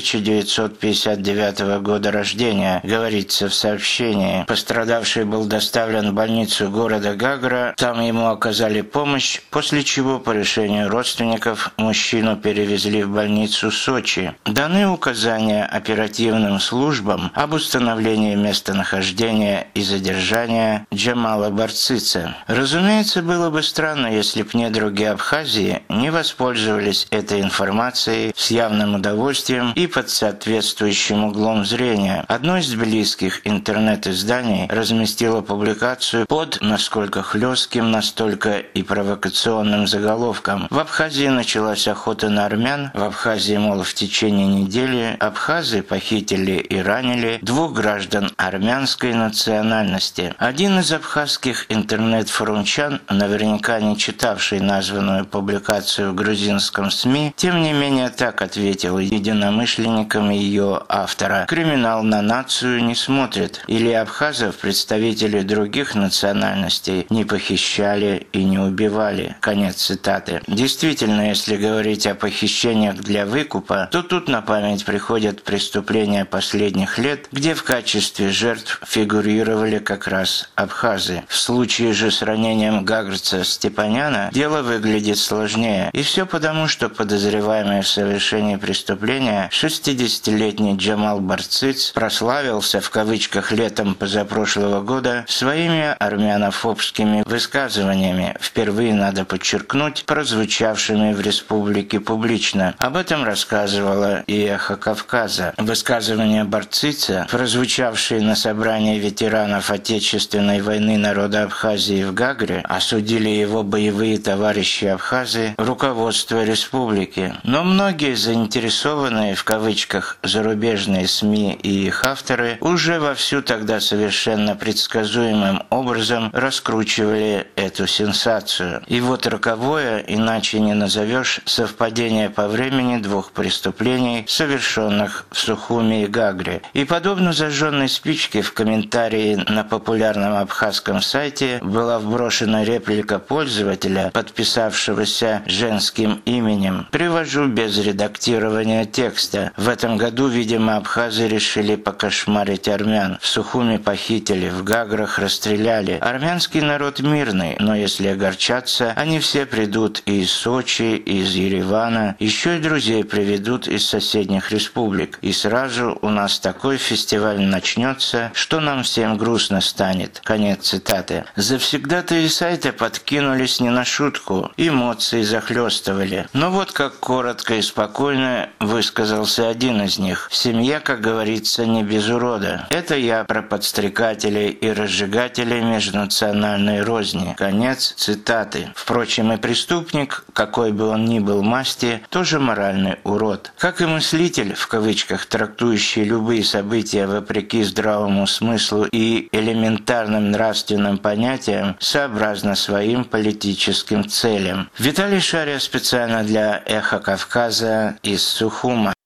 [SPEAKER 13] 1959 года рождения, говорится в сообщении. Пострадавший был доставлен в больницу города Гагра, там ему оказали помощь, после чего по решению родственников мужчину перевезли в больницу Сочи. Даны указания оперативным службам об установлении местонахождения и задержания Джамала Барцица. Разумеется, было бы странно, если б недруги Абхазии не воспользовались этой информацией с явным удовольствием и под соответствующим углом зрения. Одно из близких интернет-изданий разместило публикацию под насколько хлестким, настолько и провокационным заголовком. В Абхазии началась охота на армян. В Абхазии, мол, в течение недели абхазы похитили и ранили двух граждан армянской национальности. Один из абхазских интернет-форумчан, наверняка не читавший названную публикацию в грузинском СМИ, тем не менее так ответил единомышленникам ее автора: «Криминал на нацию не смотрит. Или абхазов представители других национальностей не похищали и не убивали». Конец цитаты. Действительно, если говорить о похищениях для выкупа, то тут на память приходят преступления последних лет, где в качестве жертв фигурировали как раз абхазы. В случае же с ранением гагрца Степаняна дело выглядит сложнее. И все потому, что подозреваемый в совершении преступления 60-летний Джамал Барциц прославился в кавычках летом позапрошлого года своими армянофобскими высказываниями, впервые, надо подчеркнуть, прозвучавшими в республике публично. Об этом рассказывала и «Эхо Кавказа». Высказывания Барцица, прозвучавшие на собрании ветеранов Отечественной войны народа Абхазии в Гагре, осудили его боевые товарищи абхазы, руководство республики. Но многие заинтересованные в кавычках зарубежные СМИ и их авторы уже вовсю тогда совершенно предсказуемым образом раскручивали эту сенсацию. И вот роковое, иначе не назовешь, совпадение по времени двух преступлений, совершенных в Сухуми и Гагре. И подобно зажженной спичке в комментарии на популярном абхазском сайте была вброшена реплика пользователя, подписавшегося женским именем. Привожу без редактирования текста. В этом году, видимо, абхазы решили покошмарить армян. В Сухуми похитили, в Гаграх расстреляли. Армянский народ мирный, но если огорчаться, они все придут и из Сочи, и из Еревана, еще и друзей приведут из соседних республик. И сразу у нас такой фестиваль начнется, что нам всем грустно станет. Конец цитаты. Завсегдатаи сайта подкинулись не на шутку. Эмоции захлестывали. Но вот как коротко и спокойно высказался один из них. Семья, как говорится, не без урода. Это я про подстрекателей и разжигателей межнациональной розни. Конец цитаты. Впрочем, и преступник, какой бы он ни был масти, тоже моральный урод. Как и мыслитель, в кавычках, трактующий любые события вопреки здравому смыслу и элементарным нравственным понятиям, сообразно своим политическим целям. Виталий Шария специально для «Эхо Кавказа» из Сухума.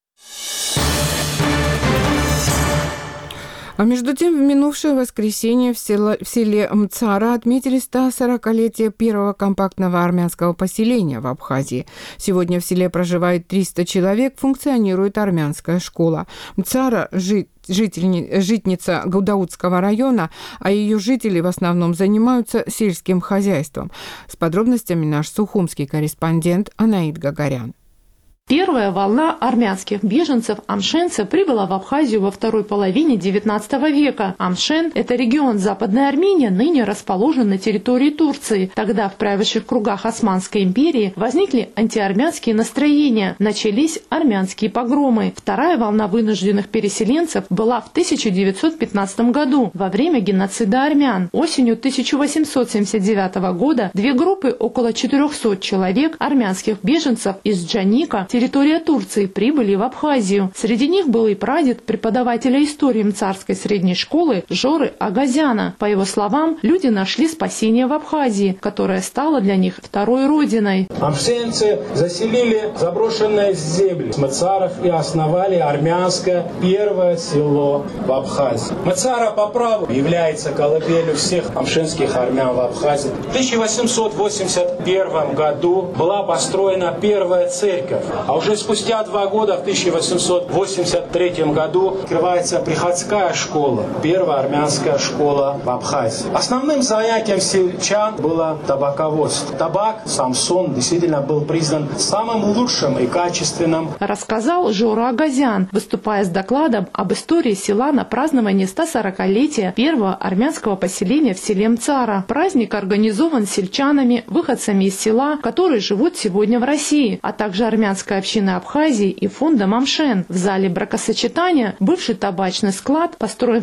[SPEAKER 1] А между тем, в минувшее воскресенье в селе Мцара отметили 140-летие первого компактного армянского поселения в Абхазии. Сегодня в селе проживает 300 человек, функционирует армянская школа. Мцара житница Гудаутского района, а ее жители в основном занимаются сельским хозяйством. С подробностями наш сухумский корреспондент Анаид Гагарян.
[SPEAKER 14] Первая волна армянских беженцев-амшенцев прибыла в Абхазию во второй половине XIX века. Амшен – это регион Западной Армении, ныне расположен на территории Турции. Тогда в правящих кругах Османской империи возникли антиармянские настроения, начались армянские погромы. Вторая волна вынужденных переселенцев была в 1915 году, во время геноцида армян. Осенью 1879 года две группы около 400 человек армянских беженцев из Джаника, территория Турции, прибыли в Абхазию. Среди них был и прадед преподавателя истории Мцарской средней школы Жоры Агазяна. По его словам, люди нашли спасение в Абхазии, которая стала для них второй родиной.
[SPEAKER 4] Амшенцы заселили заброшенные земли Мцаров и основали армянское первое село в Абхазии. Мцара по праву является колыбелью всех амшенских армян в Абхазии. В 1881 году была построена первая церковь. А уже спустя 2 года, в 1883 году, открывается приходская школа, первая армянская школа в Абхазии. Основным занятием сельчан было табаководство. Табак, самсон, действительно был признан самым лучшим и качественным.
[SPEAKER 14] Рассказал Жора Агазян, выступая с докладом об истории села на праздновании 140-летия первого армянского поселения в селе Мцара. Праздник организован сельчанами, выходцами из села, которые живут сегодня в России, а также армянской общины Абхазии и фондом Амшен. В зале бракосочетания бывший табачный склад, построен в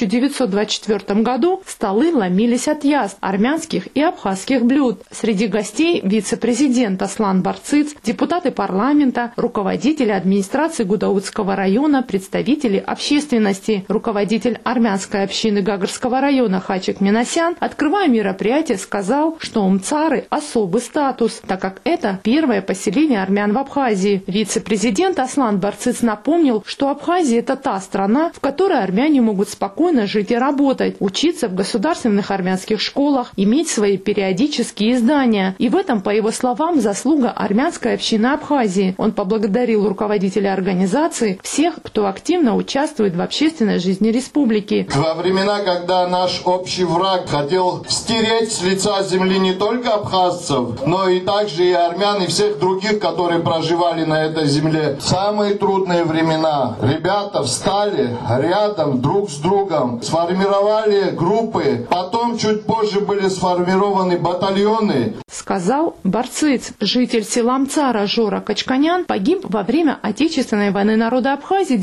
[SPEAKER 14] 1924 году, столы ломились от яств, армянских и абхазских блюд. Среди гостей вице-президент Аслан Барциц, депутаты парламента, руководители администрации Гудаутского района, представители общественности. Руководитель армянской общины Гагарского района Хачик Минасян, открывая мероприятие, сказал, что у Мцары особый статус, так как это первое поселение армян в Абхазии. Вице-президент Аслан Барциц напомнил, что Абхазия – это та страна, в которой армяне могут спокойно жить и работать, учиться в государственных армянских школах, иметь свои периодические издания. И в этом, по его словам, заслуга армянской общины Абхазии. Он поблагодарил руководителей организации, всех, кто активно участвует в общественной жизни республики.
[SPEAKER 15] Во времена, когда наш общий враг хотел стереть с лица земли не только абхазцев, но и также и армян, и всех других, которые проживали на этой земле. Самые трудные времена. Ребята встали рядом друг с другом, сформировали группы, потом чуть позже были сформированы батальоны.
[SPEAKER 14] Сказал Барциц. Житель села Мцара Жора Качканян погиб во время Отечественной войны народа Абхазии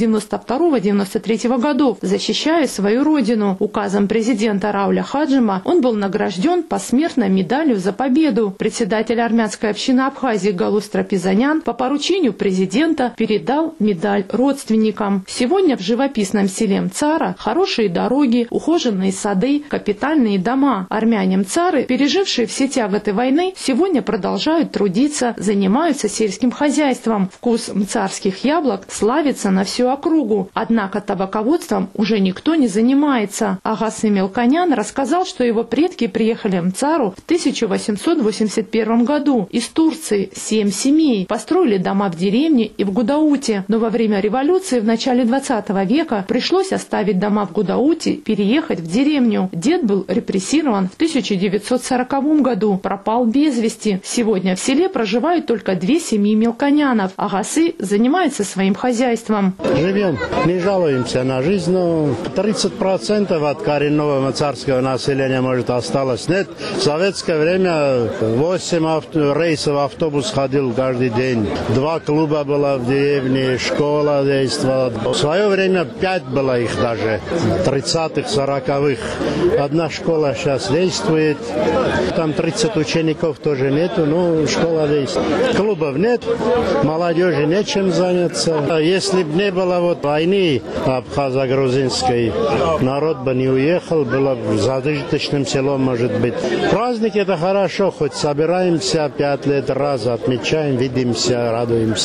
[SPEAKER 14] 92-93 годов, защищая свою родину. Указом президента Рауля Хаджима он был награжден посмертно медалью за победу. Председатель армянской общины Абхазии Галус Трапизанян по поручению президента передал медаль родственникам. Сегодня в живописном селе Мцара хорошие дороги, ухоженные сады, капитальные дома. Армяне Мцары, пережившие все тяготы войны, сегодня продолжают трудиться, занимаются сельским хозяйством. Вкус мцарских яблок славится на всю округу. Однако табаководством уже никто не занимается. Агас Мелконян рассказал, что его предки приехали в Мцару в 1881 году из Турции. 7 семей построили дома в деревне и в Гудауте. Но во время революции в начале 20 века пришлось оставить дома в Гудауте, переехать в деревню. Дед был репрессирован в 1940 году, пропал без вести. Сегодня в селе проживают только 2 семьи мелконянов. Агасы занимаются своим хозяйством.
[SPEAKER 16] Живем, не жалуемся на жизнь, но 30% от коренного мцарского населения, может, осталось. Нет, в советское время 8 рейсов автобус ходил каждый день. 2 клуба было в деревне, школа действовала. В свое время 5 было их даже, 30-х, 40-х. Одна школа сейчас действует, там 30 учеников тоже нету, но школа действует. Клубов нет, молодежи нечем заняться. Если бы не было войны абхазо-грузинской, народ бы не уехал, было бы зажиточным селом, может быть. Праздник это хорошо, хоть собираемся 5 лет раз, отмечаем, видимся, радуемся.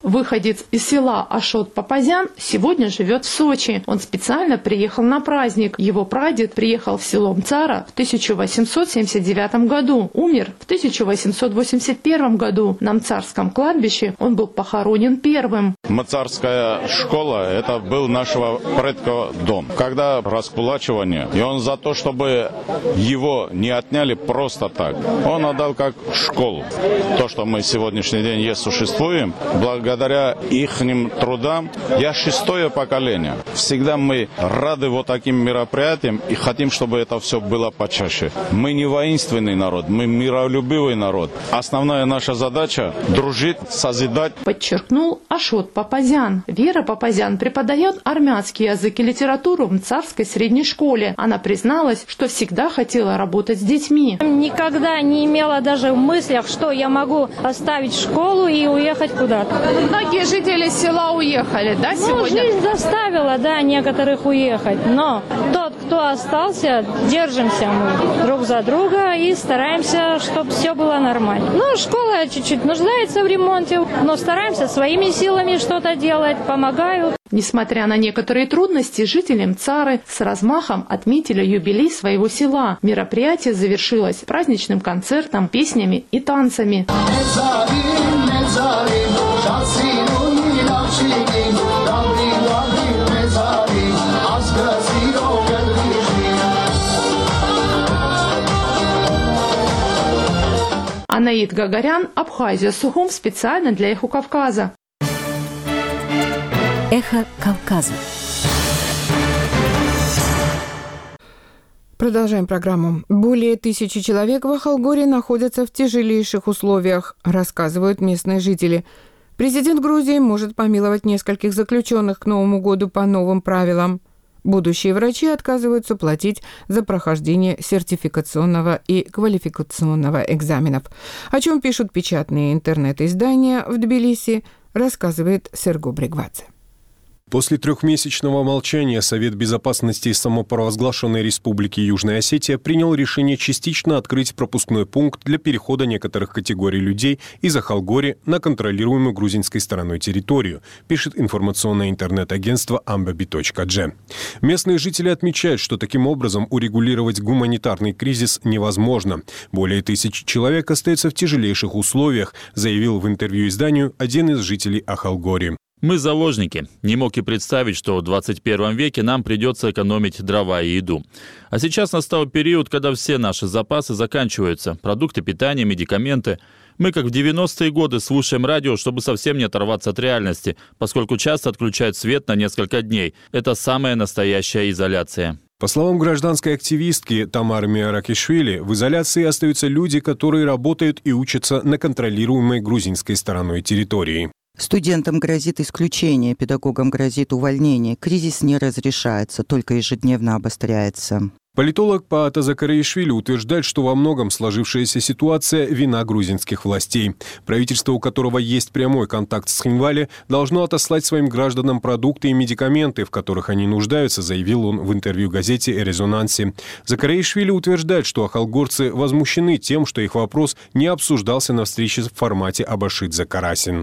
[SPEAKER 14] Выходец из села Ашот Папазян сегодня живет в Сочи. Он специально приехал на праздник. Его прадед приехал в село Мцара в 1879 году. Умер в 1881 году. На Мцарском кладбище он был похоронен первым.
[SPEAKER 17] Мцарская школа – это был нашего предка дом. Когда раскулачивание, и он за то, чтобы его не отняли просто так, он отдал как школу. То, что мы сегодняшний день есть, существуем, благодаря их трудам, я 6-е поколение. Всегда мы рады вот таким мероприятиям и хотим, чтобы это все было почаще. Мы не воинственный народ, мы миролюбивый народ. Основная наша задача – дружить, созидать.
[SPEAKER 14] Подчеркнул Ашот Папазян. Вера Папазян преподает армянский язык и литературу в Мцарской средней школе. Она призналась, что всегда хотела работать с детьми.
[SPEAKER 18] Никогда не имела даже в мыслях, что я могу оставить школу и уехать куда-то.
[SPEAKER 14] Многие жители села уехали, да, сегодня?
[SPEAKER 18] Жизнь заставила, да, некоторых уехать. Но тот, кто остался, держимся мы друг за друга и стараемся, чтобы все было нормально. Школа чуть-чуть нуждается в ремонте, но стараемся своими силами что-то делать, помогаю.
[SPEAKER 14] Несмотря на некоторые трудности, жители Мцары с размахом отметили юбилей своего села. Мероприятие завершилось праздничным концертом, песнями и танцами. Анаид Гагарян, Абхазия, Сухум, специально для «Эхо Кавказа».
[SPEAKER 12] Эхо Кавказа.
[SPEAKER 1] Продолжаем программу. Более 1000 человек в Ахалгоре находятся в тяжелейших условиях, рассказывают местные жители. Президент Грузии может помиловать нескольких заключенных к Новому году по новым правилам. Будущие врачи отказываются платить за прохождение сертификационного и квалификационного экзаменов. О чем пишут печатные интернет-издания в Тбилиси, рассказывает Серго Бригвадзе.
[SPEAKER 6] После 3-месячного молчания Совет безопасности самопровозглашенной Республики Южная Осетия принял решение частично открыть пропускной пункт для перехода некоторых категорий людей из Ахалгори на контролируемую грузинской стороной территорию, пишет информационное интернет-агентство ambabi.g. Местные жители отмечают, что таким образом урегулировать гуманитарный кризис невозможно. Более 1000 человек остаются в тяжелейших условиях, заявил в интервью изданию один из жителей Ахалгори.
[SPEAKER 19] Мы заложники. Не мог и представить, что в 21 веке нам придется экономить дрова и еду. А сейчас настал период, когда все наши запасы заканчиваются. Продукты питания, медикаменты. Мы, как в 90-е годы, слушаем радио, чтобы совсем не оторваться от реальности, поскольку часто отключают свет на несколько дней. Это самая настоящая изоляция.
[SPEAKER 6] По словам гражданской активистки Тамары Миаракишвили, в изоляции остаются люди, которые работают и учатся на контролируемой грузинской стороной территории.
[SPEAKER 8] Студентам грозит исключение, педагогам грозит увольнение. Кризис не разрешается, только ежедневно обостряется.
[SPEAKER 6] Политолог Паата Закараишвили утверждает, что во многом сложившаяся ситуация – вина грузинских властей. Правительство, у которого есть прямой контакт с Хинвали, должно отослать своим гражданам продукты и медикаменты, в которых они нуждаются, заявил он в интервью газете «Резонанси». Закараишвили утверждает, что ахалгорцы возмущены тем, что их вопрос не обсуждался на встрече в формате Абашидзе-Карасин.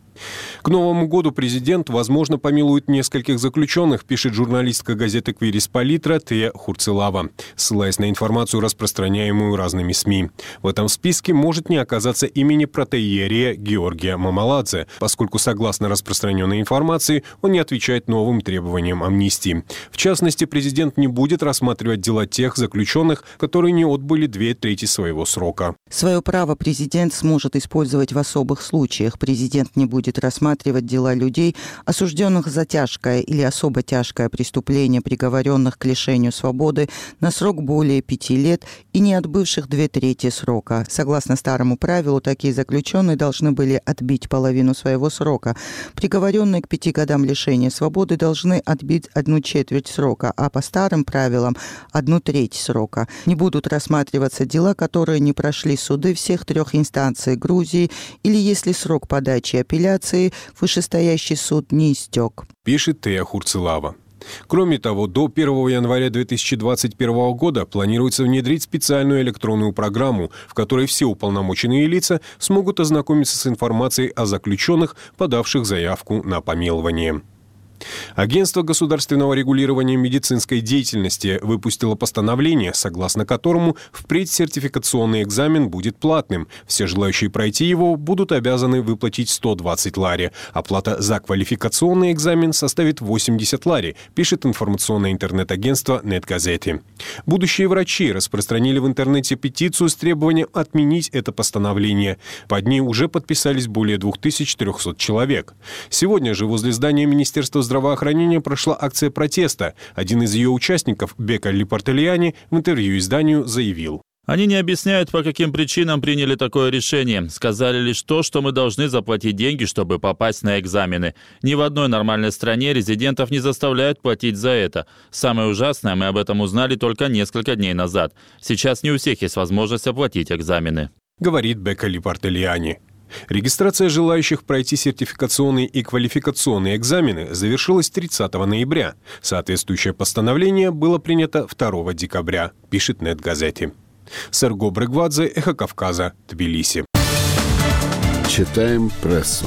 [SPEAKER 6] К Новому году президент, возможно, помилует нескольких заключенных, пишет журналистка газеты «Квирис Политра» Тея Хурцелава, ссылаясь на информацию, распространяемую разными СМИ. В этом списке может не оказаться имени протоиерея Георгия Мамаладзе, поскольку, согласно распространенной информации, он не отвечает новым требованиям амнистии. В частности, президент не будет рассматривать дела тех заключенных, которые не отбыли 2/3 своего срока.
[SPEAKER 8] Свое право президент сможет использовать в особых случаях. Президент не будет рассматривать дела людей, осужденных за тяжкое или особо тяжкое преступление, приговоренных к лишению свободы на срок более 5 лет и не отбывших 2/3 срока. Согласно старому правилу, такие заключенные должны были отбить половину своего срока. Приговоренные к 5 годам лишения свободы должны отбить 1/4 срока, а по старым правилам 1/3 срока. Не будут рассматриваться дела, которые не прошли суды всех 3 инстанций Грузии или если срок подачи апелляции вышестоящий суд не истек.
[SPEAKER 6] Пишет Тея Хурцелава.
[SPEAKER 20] Кроме того, до 1 января 2021 года планируется внедрить специальную электронную программу, в которой все уполномоченные лица смогут ознакомиться с информацией о заключенных, подавших заявку на помилование. Агентство государственного регулирования медицинской деятельности выпустило постановление, согласно которому впредь сертификационный экзамен будет платным. Все желающие пройти его будут обязаны выплатить 120 лари. Оплата за квалификационный экзамен составит 80 лари, пишет информационное интернет-агентство NetGazette. Будущие врачи распространили в интернете петицию с требованием отменить это постановление. Под ней уже подписались более 2300 человек. Сегодня же возле здания Министерства здравоохранения прошла акция протеста. Один из ее участников, Бека Липартельяни, в интервью изданию заявил:
[SPEAKER 19] Они не объясняют, по каким причинам приняли такое решение. Сказали лишь то, что мы должны заплатить деньги, чтобы попасть на экзамены. Ни в одной нормальной стране резидентов не заставляют платить за это. Самое ужасное, мы об этом узнали только несколько дней назад. Сейчас не у всех есть возможность оплатить экзамены.
[SPEAKER 20] Говорит Бека Липартельяни. Регистрация желающих пройти сертификационные и квалификационные экзамены завершилась 30 ноября. Соответствующее постановление было принято 2 декабря, пишет NetGazette. Серго Брегвадзе, Эхо Кавказа, Тбилиси.
[SPEAKER 9] Читаем прессу.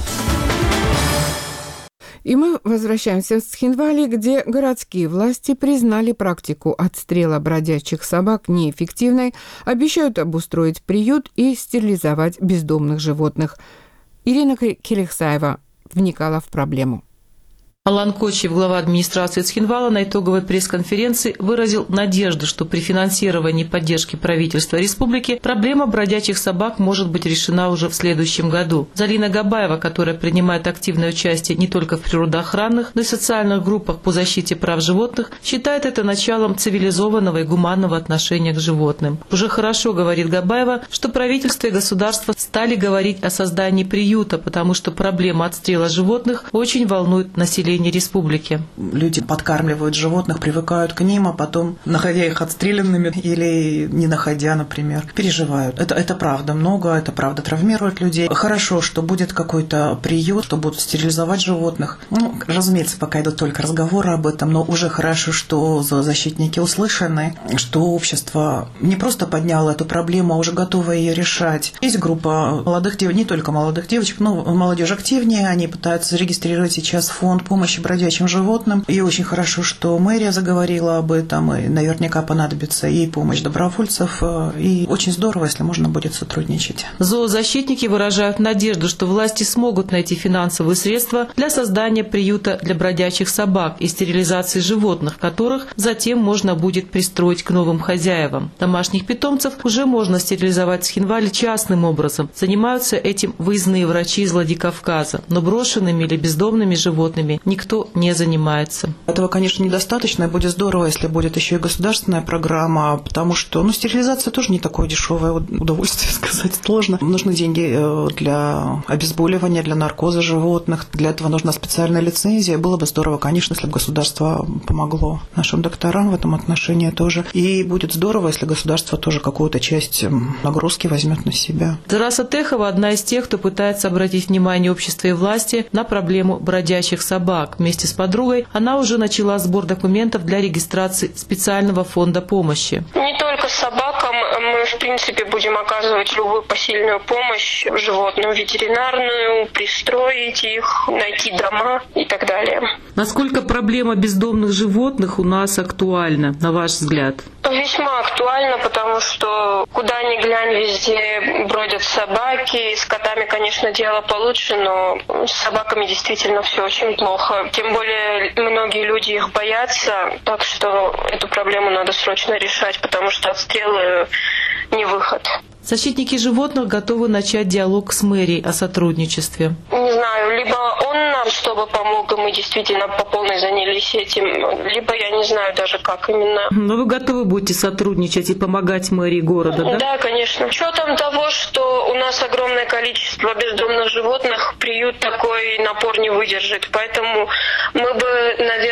[SPEAKER 1] И мы возвращаемся с Цхинвали, где городские власти признали практику отстрела бродячих собак неэффективной, обещают обустроить приют и стерилизовать бездомных животных. Ирина Келехсаева вникала в проблему.
[SPEAKER 21] Алан Кочиев, глава администрации Цхинвала, на итоговой пресс-конференции выразил надежду, что при финансировании и поддержке правительства республики проблема бродячих собак может быть решена уже в следующем году. Залина Габаева, которая принимает активное участие не только в природоохранных, но и социальных группах по защите прав животных, считает это началом цивилизованного и гуманного отношения к животным. Уже хорошо, говорит Габаева, что правительство и государство стали говорить о создании приюта, потому что проблема отстрела животных очень волнует население республики.
[SPEAKER 22] Люди подкармливают животных, привыкают к ним, а потом, находя их отстрелянными или не находя, например, переживают. Это правда много, это правда травмирует людей. Хорошо, что будет какой-то приют, что будут стерилизовать животных. Разумеется, пока идут только разговоры об этом, но уже хорошо, что защитники услышаны, что общество не просто подняло эту проблему, а уже готово ее решать. Есть группа молодых девочек, не только молодых девочек, но молодежь активнее, они пытаются зарегистрировать сейчас фонд помощи бродячим животным. И очень хорошо, что мэрия заговорила об этом, и наверняка понадобится и помощь добровольцев, и очень здорово, если можно будет сотрудничать.
[SPEAKER 21] Зоозащитники выражают надежду, что власти смогут найти финансовые средства для создания приюта для бродячих собак и стерилизации животных, которых затем можно будет пристроить к новым хозяевам. Домашних питомцев уже можно стерилизовать в Цхинвале частным образом. Занимаются этим выездные врачи из Владикавказа, но брошенными или бездомными животными никто не занимается.
[SPEAKER 22] Этого, конечно, недостаточно, и будет здорово, если будет еще и государственная программа, потому что стерилизация тоже не такое дешевое удовольствие, сказать сложно. Нужны деньги для обезболивания, для наркоза животных. Для этого нужна специальная лицензия. Было бы здорово, конечно, если бы государство помогло нашим докторам в этом отношении тоже. И будет здорово, если государство тоже какую-то часть нагрузки возьмет на себя.
[SPEAKER 21] Зараса Техова одна из тех, кто пытается обратить внимание общества и власти на проблему бродячих собак. Вместе с подругой она уже начала сбор документов для регистрации специального фонда помощи.
[SPEAKER 23] Не только собакам, мы в принципе будем оказывать любую посильную помощь животным, ветеринарную, пристроить их, найти дома и так далее.
[SPEAKER 21] Насколько проблема бездомных животных у нас актуальна, на ваш взгляд?
[SPEAKER 23] Весьма актуально, потому что куда ни глянь, везде бродят собаки. С котами, конечно, дело получше, но с собаками действительно все очень плохо. Тем более многие люди их боятся, так что эту проблему надо срочно решать, потому что отстрелы не выход.
[SPEAKER 21] Защитники животных готовы начать диалог с мэрией о сотрудничестве.
[SPEAKER 23] Не знаю, либо он нам чтобы помог, и мы действительно по полной занялись этим, либо я не знаю даже как именно.
[SPEAKER 21] Но вы готовы будете сотрудничать и помогать мэрии города, да?
[SPEAKER 23] Да, конечно. С учетом того, что у нас огромное количество бездомных животных, приют такой напор не выдержит. Поэтому мы бы, наверное,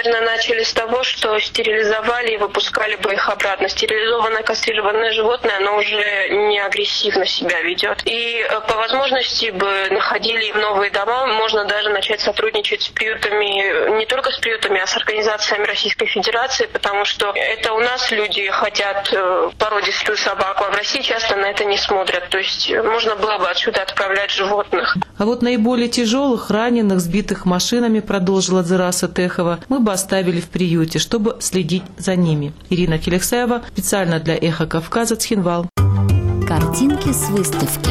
[SPEAKER 23] наверное, начали с того, что стерилизовали и выпускали бы их обратно. Стерилизованное кастрированное животное, оно уже не агрессивно себя ведет. И по возможности бы находили в новые дома. Можно даже начать сотрудничать с приютами, не только с приютами, а с организациями Российской Федерации, потому что это у нас люди хотят породистую собаку, а в России часто на это не смотрят. То есть можно было бы отсюда отправлять животных.
[SPEAKER 21] А вот наиболее тяжелых, раненых, сбитых машинами, продолжила Дзыраса Техова, мы бы оставили в приюте, чтобы следить за ними. Ирина Келексаева, специально для «Эхо Кавказа», Цхинвал.
[SPEAKER 12] Картинки с выставки.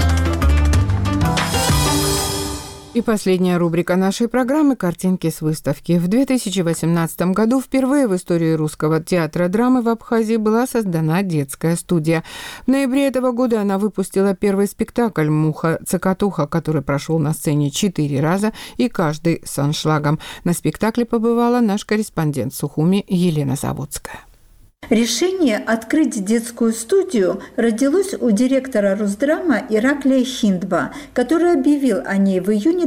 [SPEAKER 1] И последняя рубрика нашей программы «Картинки с выставки». В 2018 году впервые в истории русского театра драмы в Абхазии была создана детская студия. В ноябре этого года она выпустила первый спектакль «Муха-цокотуха», который прошел на сцене 4 раза и каждый с аншлагом. На спектакле побывала наш корреспондент в Сухуми Елена Заводская.
[SPEAKER 2] Решение открыть детскую студию родилось у директора Русдрама Ираклия Хиндба, который объявил о ней в июне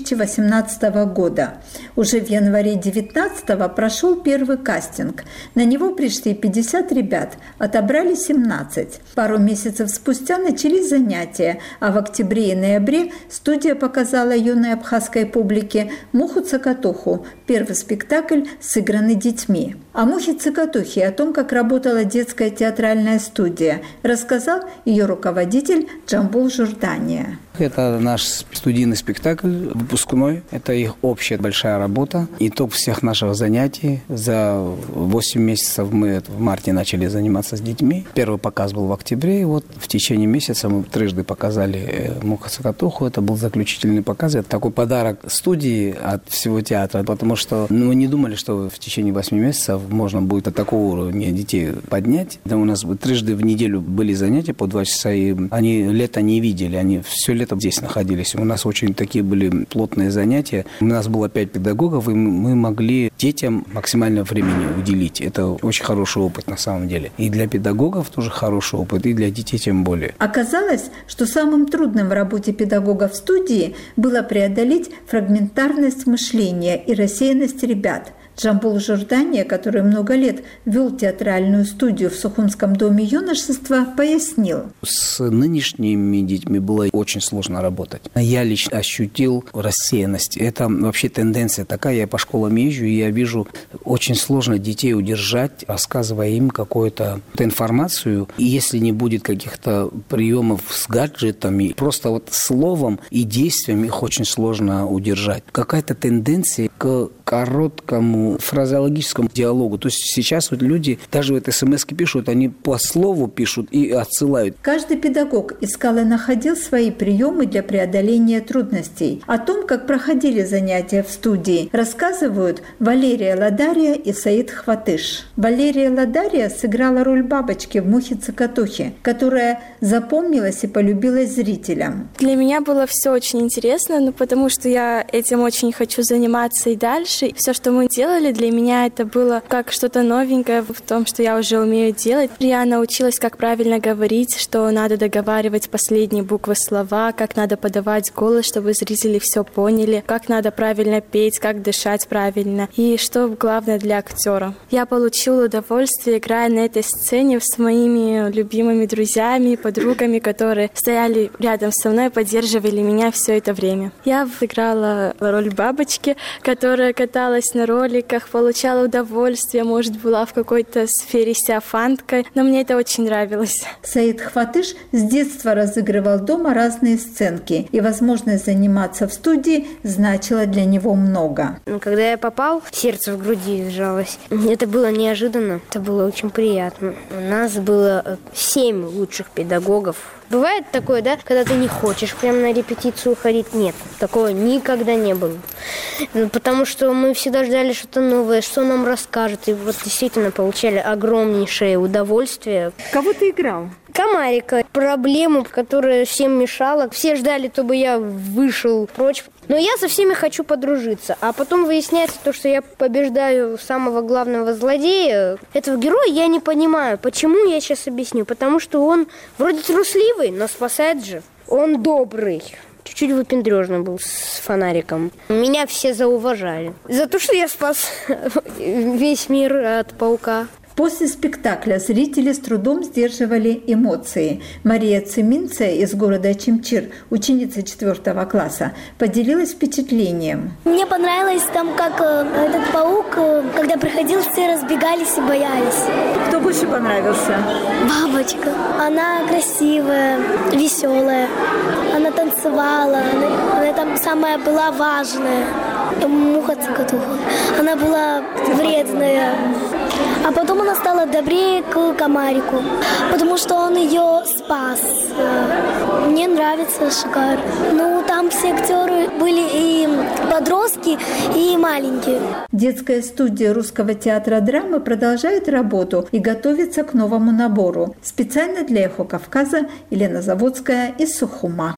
[SPEAKER 2] 2018 года. Уже в январе 2019 прошел первый кастинг. На него пришли 50 ребят, отобрали 17. Пару месяцев спустя начались занятия, а в октябре и ноябре студия показала юной абхазской публике «Муху-цокотуху», первый спектакль, сыгранный детьми. О «Мухе-цокотухе», о том, как работала детская театральная студия, рассказал ее руководитель Джамбул Журдания.
[SPEAKER 7] Это наш студийный спектакль выпускной. Это их общая большая работа. Итог всех наших занятий. За 8 месяцев мы в марте начали заниматься с детьми. Первый показ был в октябре. И вот в течение месяца мы трижды показали «Муху-цокотуху». Это был заключительный показ. Это такой подарок студии от всего театра. Потому что мы не думали, что в течение 8 месяцев можно будет от такого уровня детей поднять. Да, у нас трижды в неделю были занятия по 2 часа. И они лето не видели. Они все лето здесь находились. У нас очень такие были плотные занятия. У нас было 5 педагогов, и мы могли детям максимально времени уделить. Это очень хороший опыт на самом деле. И для педагогов тоже хороший опыт, и для детей тем более.
[SPEAKER 2] Оказалось, что самым трудным в работе педагога в студии было преодолеть фрагментарность мышления и рассеянность ребят. Джамбул Журдания, который много лет вел театральную студию в Сухумском доме юношества, пояснил.
[SPEAKER 7] С нынешними детьми было очень сложно работать. Я лично ощутил рассеянность. Это вообще тенденция такая. Я по школам езжу, и я вижу, очень сложно детей удержать, рассказывая им какую-то информацию. И если не будет каких-то приемов с гаджетами, просто вот словом и действием их очень сложно удержать. Какая-то тенденция к короткому фразеологическому диалогу. То есть сейчас вот люди даже вот смс-ки пишут, они по слову пишут и отсылают.
[SPEAKER 2] Каждый педагог искал и находил свои приемы для преодоления трудностей. О том, как проходили занятия в студии, рассказывают Валерия Ладария и Саид Хватыш. Валерия Ладария сыграла роль бабочки в «Мухе-цокотухе», которая запомнилась и полюбилась зрителям.
[SPEAKER 10] Для меня было все очень интересно, потому что я этим очень хочу заниматься и дальше. Все, что мы делали, для меня это было как что-то новенькое в том, что я уже умею делать. Я научилась, как правильно говорить, что надо договаривать последние буквы слова, как надо подавать голос, чтобы зрители все поняли, как надо правильно петь, как дышать правильно и что главное для актера. Я получила удовольствие, играя на этой сцене с моими любимыми друзьями, подругами, которые стояли рядом со мной, поддерживали меня все это время. Я сыграла роль бабочки, которая каталась на роликах, получала удовольствие, может, была в какой-то сфере сеофанткой, но мне это очень нравилось.
[SPEAKER 2] Саид Хватыш с детства разыгрывал дома разные сценки, и возможность заниматься в студии значила для него много.
[SPEAKER 24] Когда я попал, сердце в груди сжалось. Это было неожиданно, это было очень приятно. У нас было 7 лучших педагогов. Бывает такое, да, когда ты не хочешь прямо на репетицию ходить? Нет, такого никогда не было. Потому что мы всегда ждали что-то новое, что нам расскажут. И вот действительно получали огромнейшее удовольствие.
[SPEAKER 2] Кого ты играл?
[SPEAKER 24] Комарика. Проблему, которая всем мешала. Все ждали, чтобы я вышел прочь. Но я со всеми хочу подружиться. А потом выясняется то, что я побеждаю самого главного злодея. Этого героя я не понимаю. Почему, я сейчас объясню. Потому что он вроде трусливый, но спасает же. Он добрый. чуть-чуть выпендрежный был с фонариком. Меня все зауважали. За то, что я спас весь мир от паука.
[SPEAKER 2] После спектакля зрители с трудом сдерживали эмоции. Мария Циминция из города Чимчир, ученица 4 класса, поделилась впечатлением.
[SPEAKER 3] Мне понравилось там, как этот паук, когда приходил, все разбегались и боялись.
[SPEAKER 2] Кто больше понравился?
[SPEAKER 3] Бабочка. Она красивая, веселая. Она танцевала. Она там самая была важная. Муха-цокотуха. Она была вредная. А потом она стала добрее к комарику, потому что он ее спас. Мне нравится Шикар. Ну, там все актеры были и подростки, и маленькие.
[SPEAKER 2] Детская студия Русского театра драмы продолжает работу и готовится к новому набору. Специально для «Эхо Кавказа» Елена Заводская из Сухума.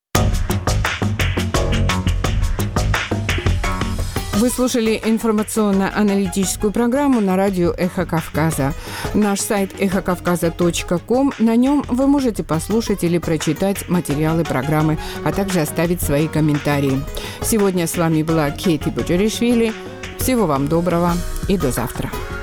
[SPEAKER 1] Вы слушали информационно-аналитическую программу на радио «Эхо Кавказа». Наш сайт эхокавказа.ком. На нем вы можете послушать или прочитать материалы программы, а также оставить свои комментарии. Сегодня с вами была Кейти Буджаришвили. Всего вам доброго и до завтра.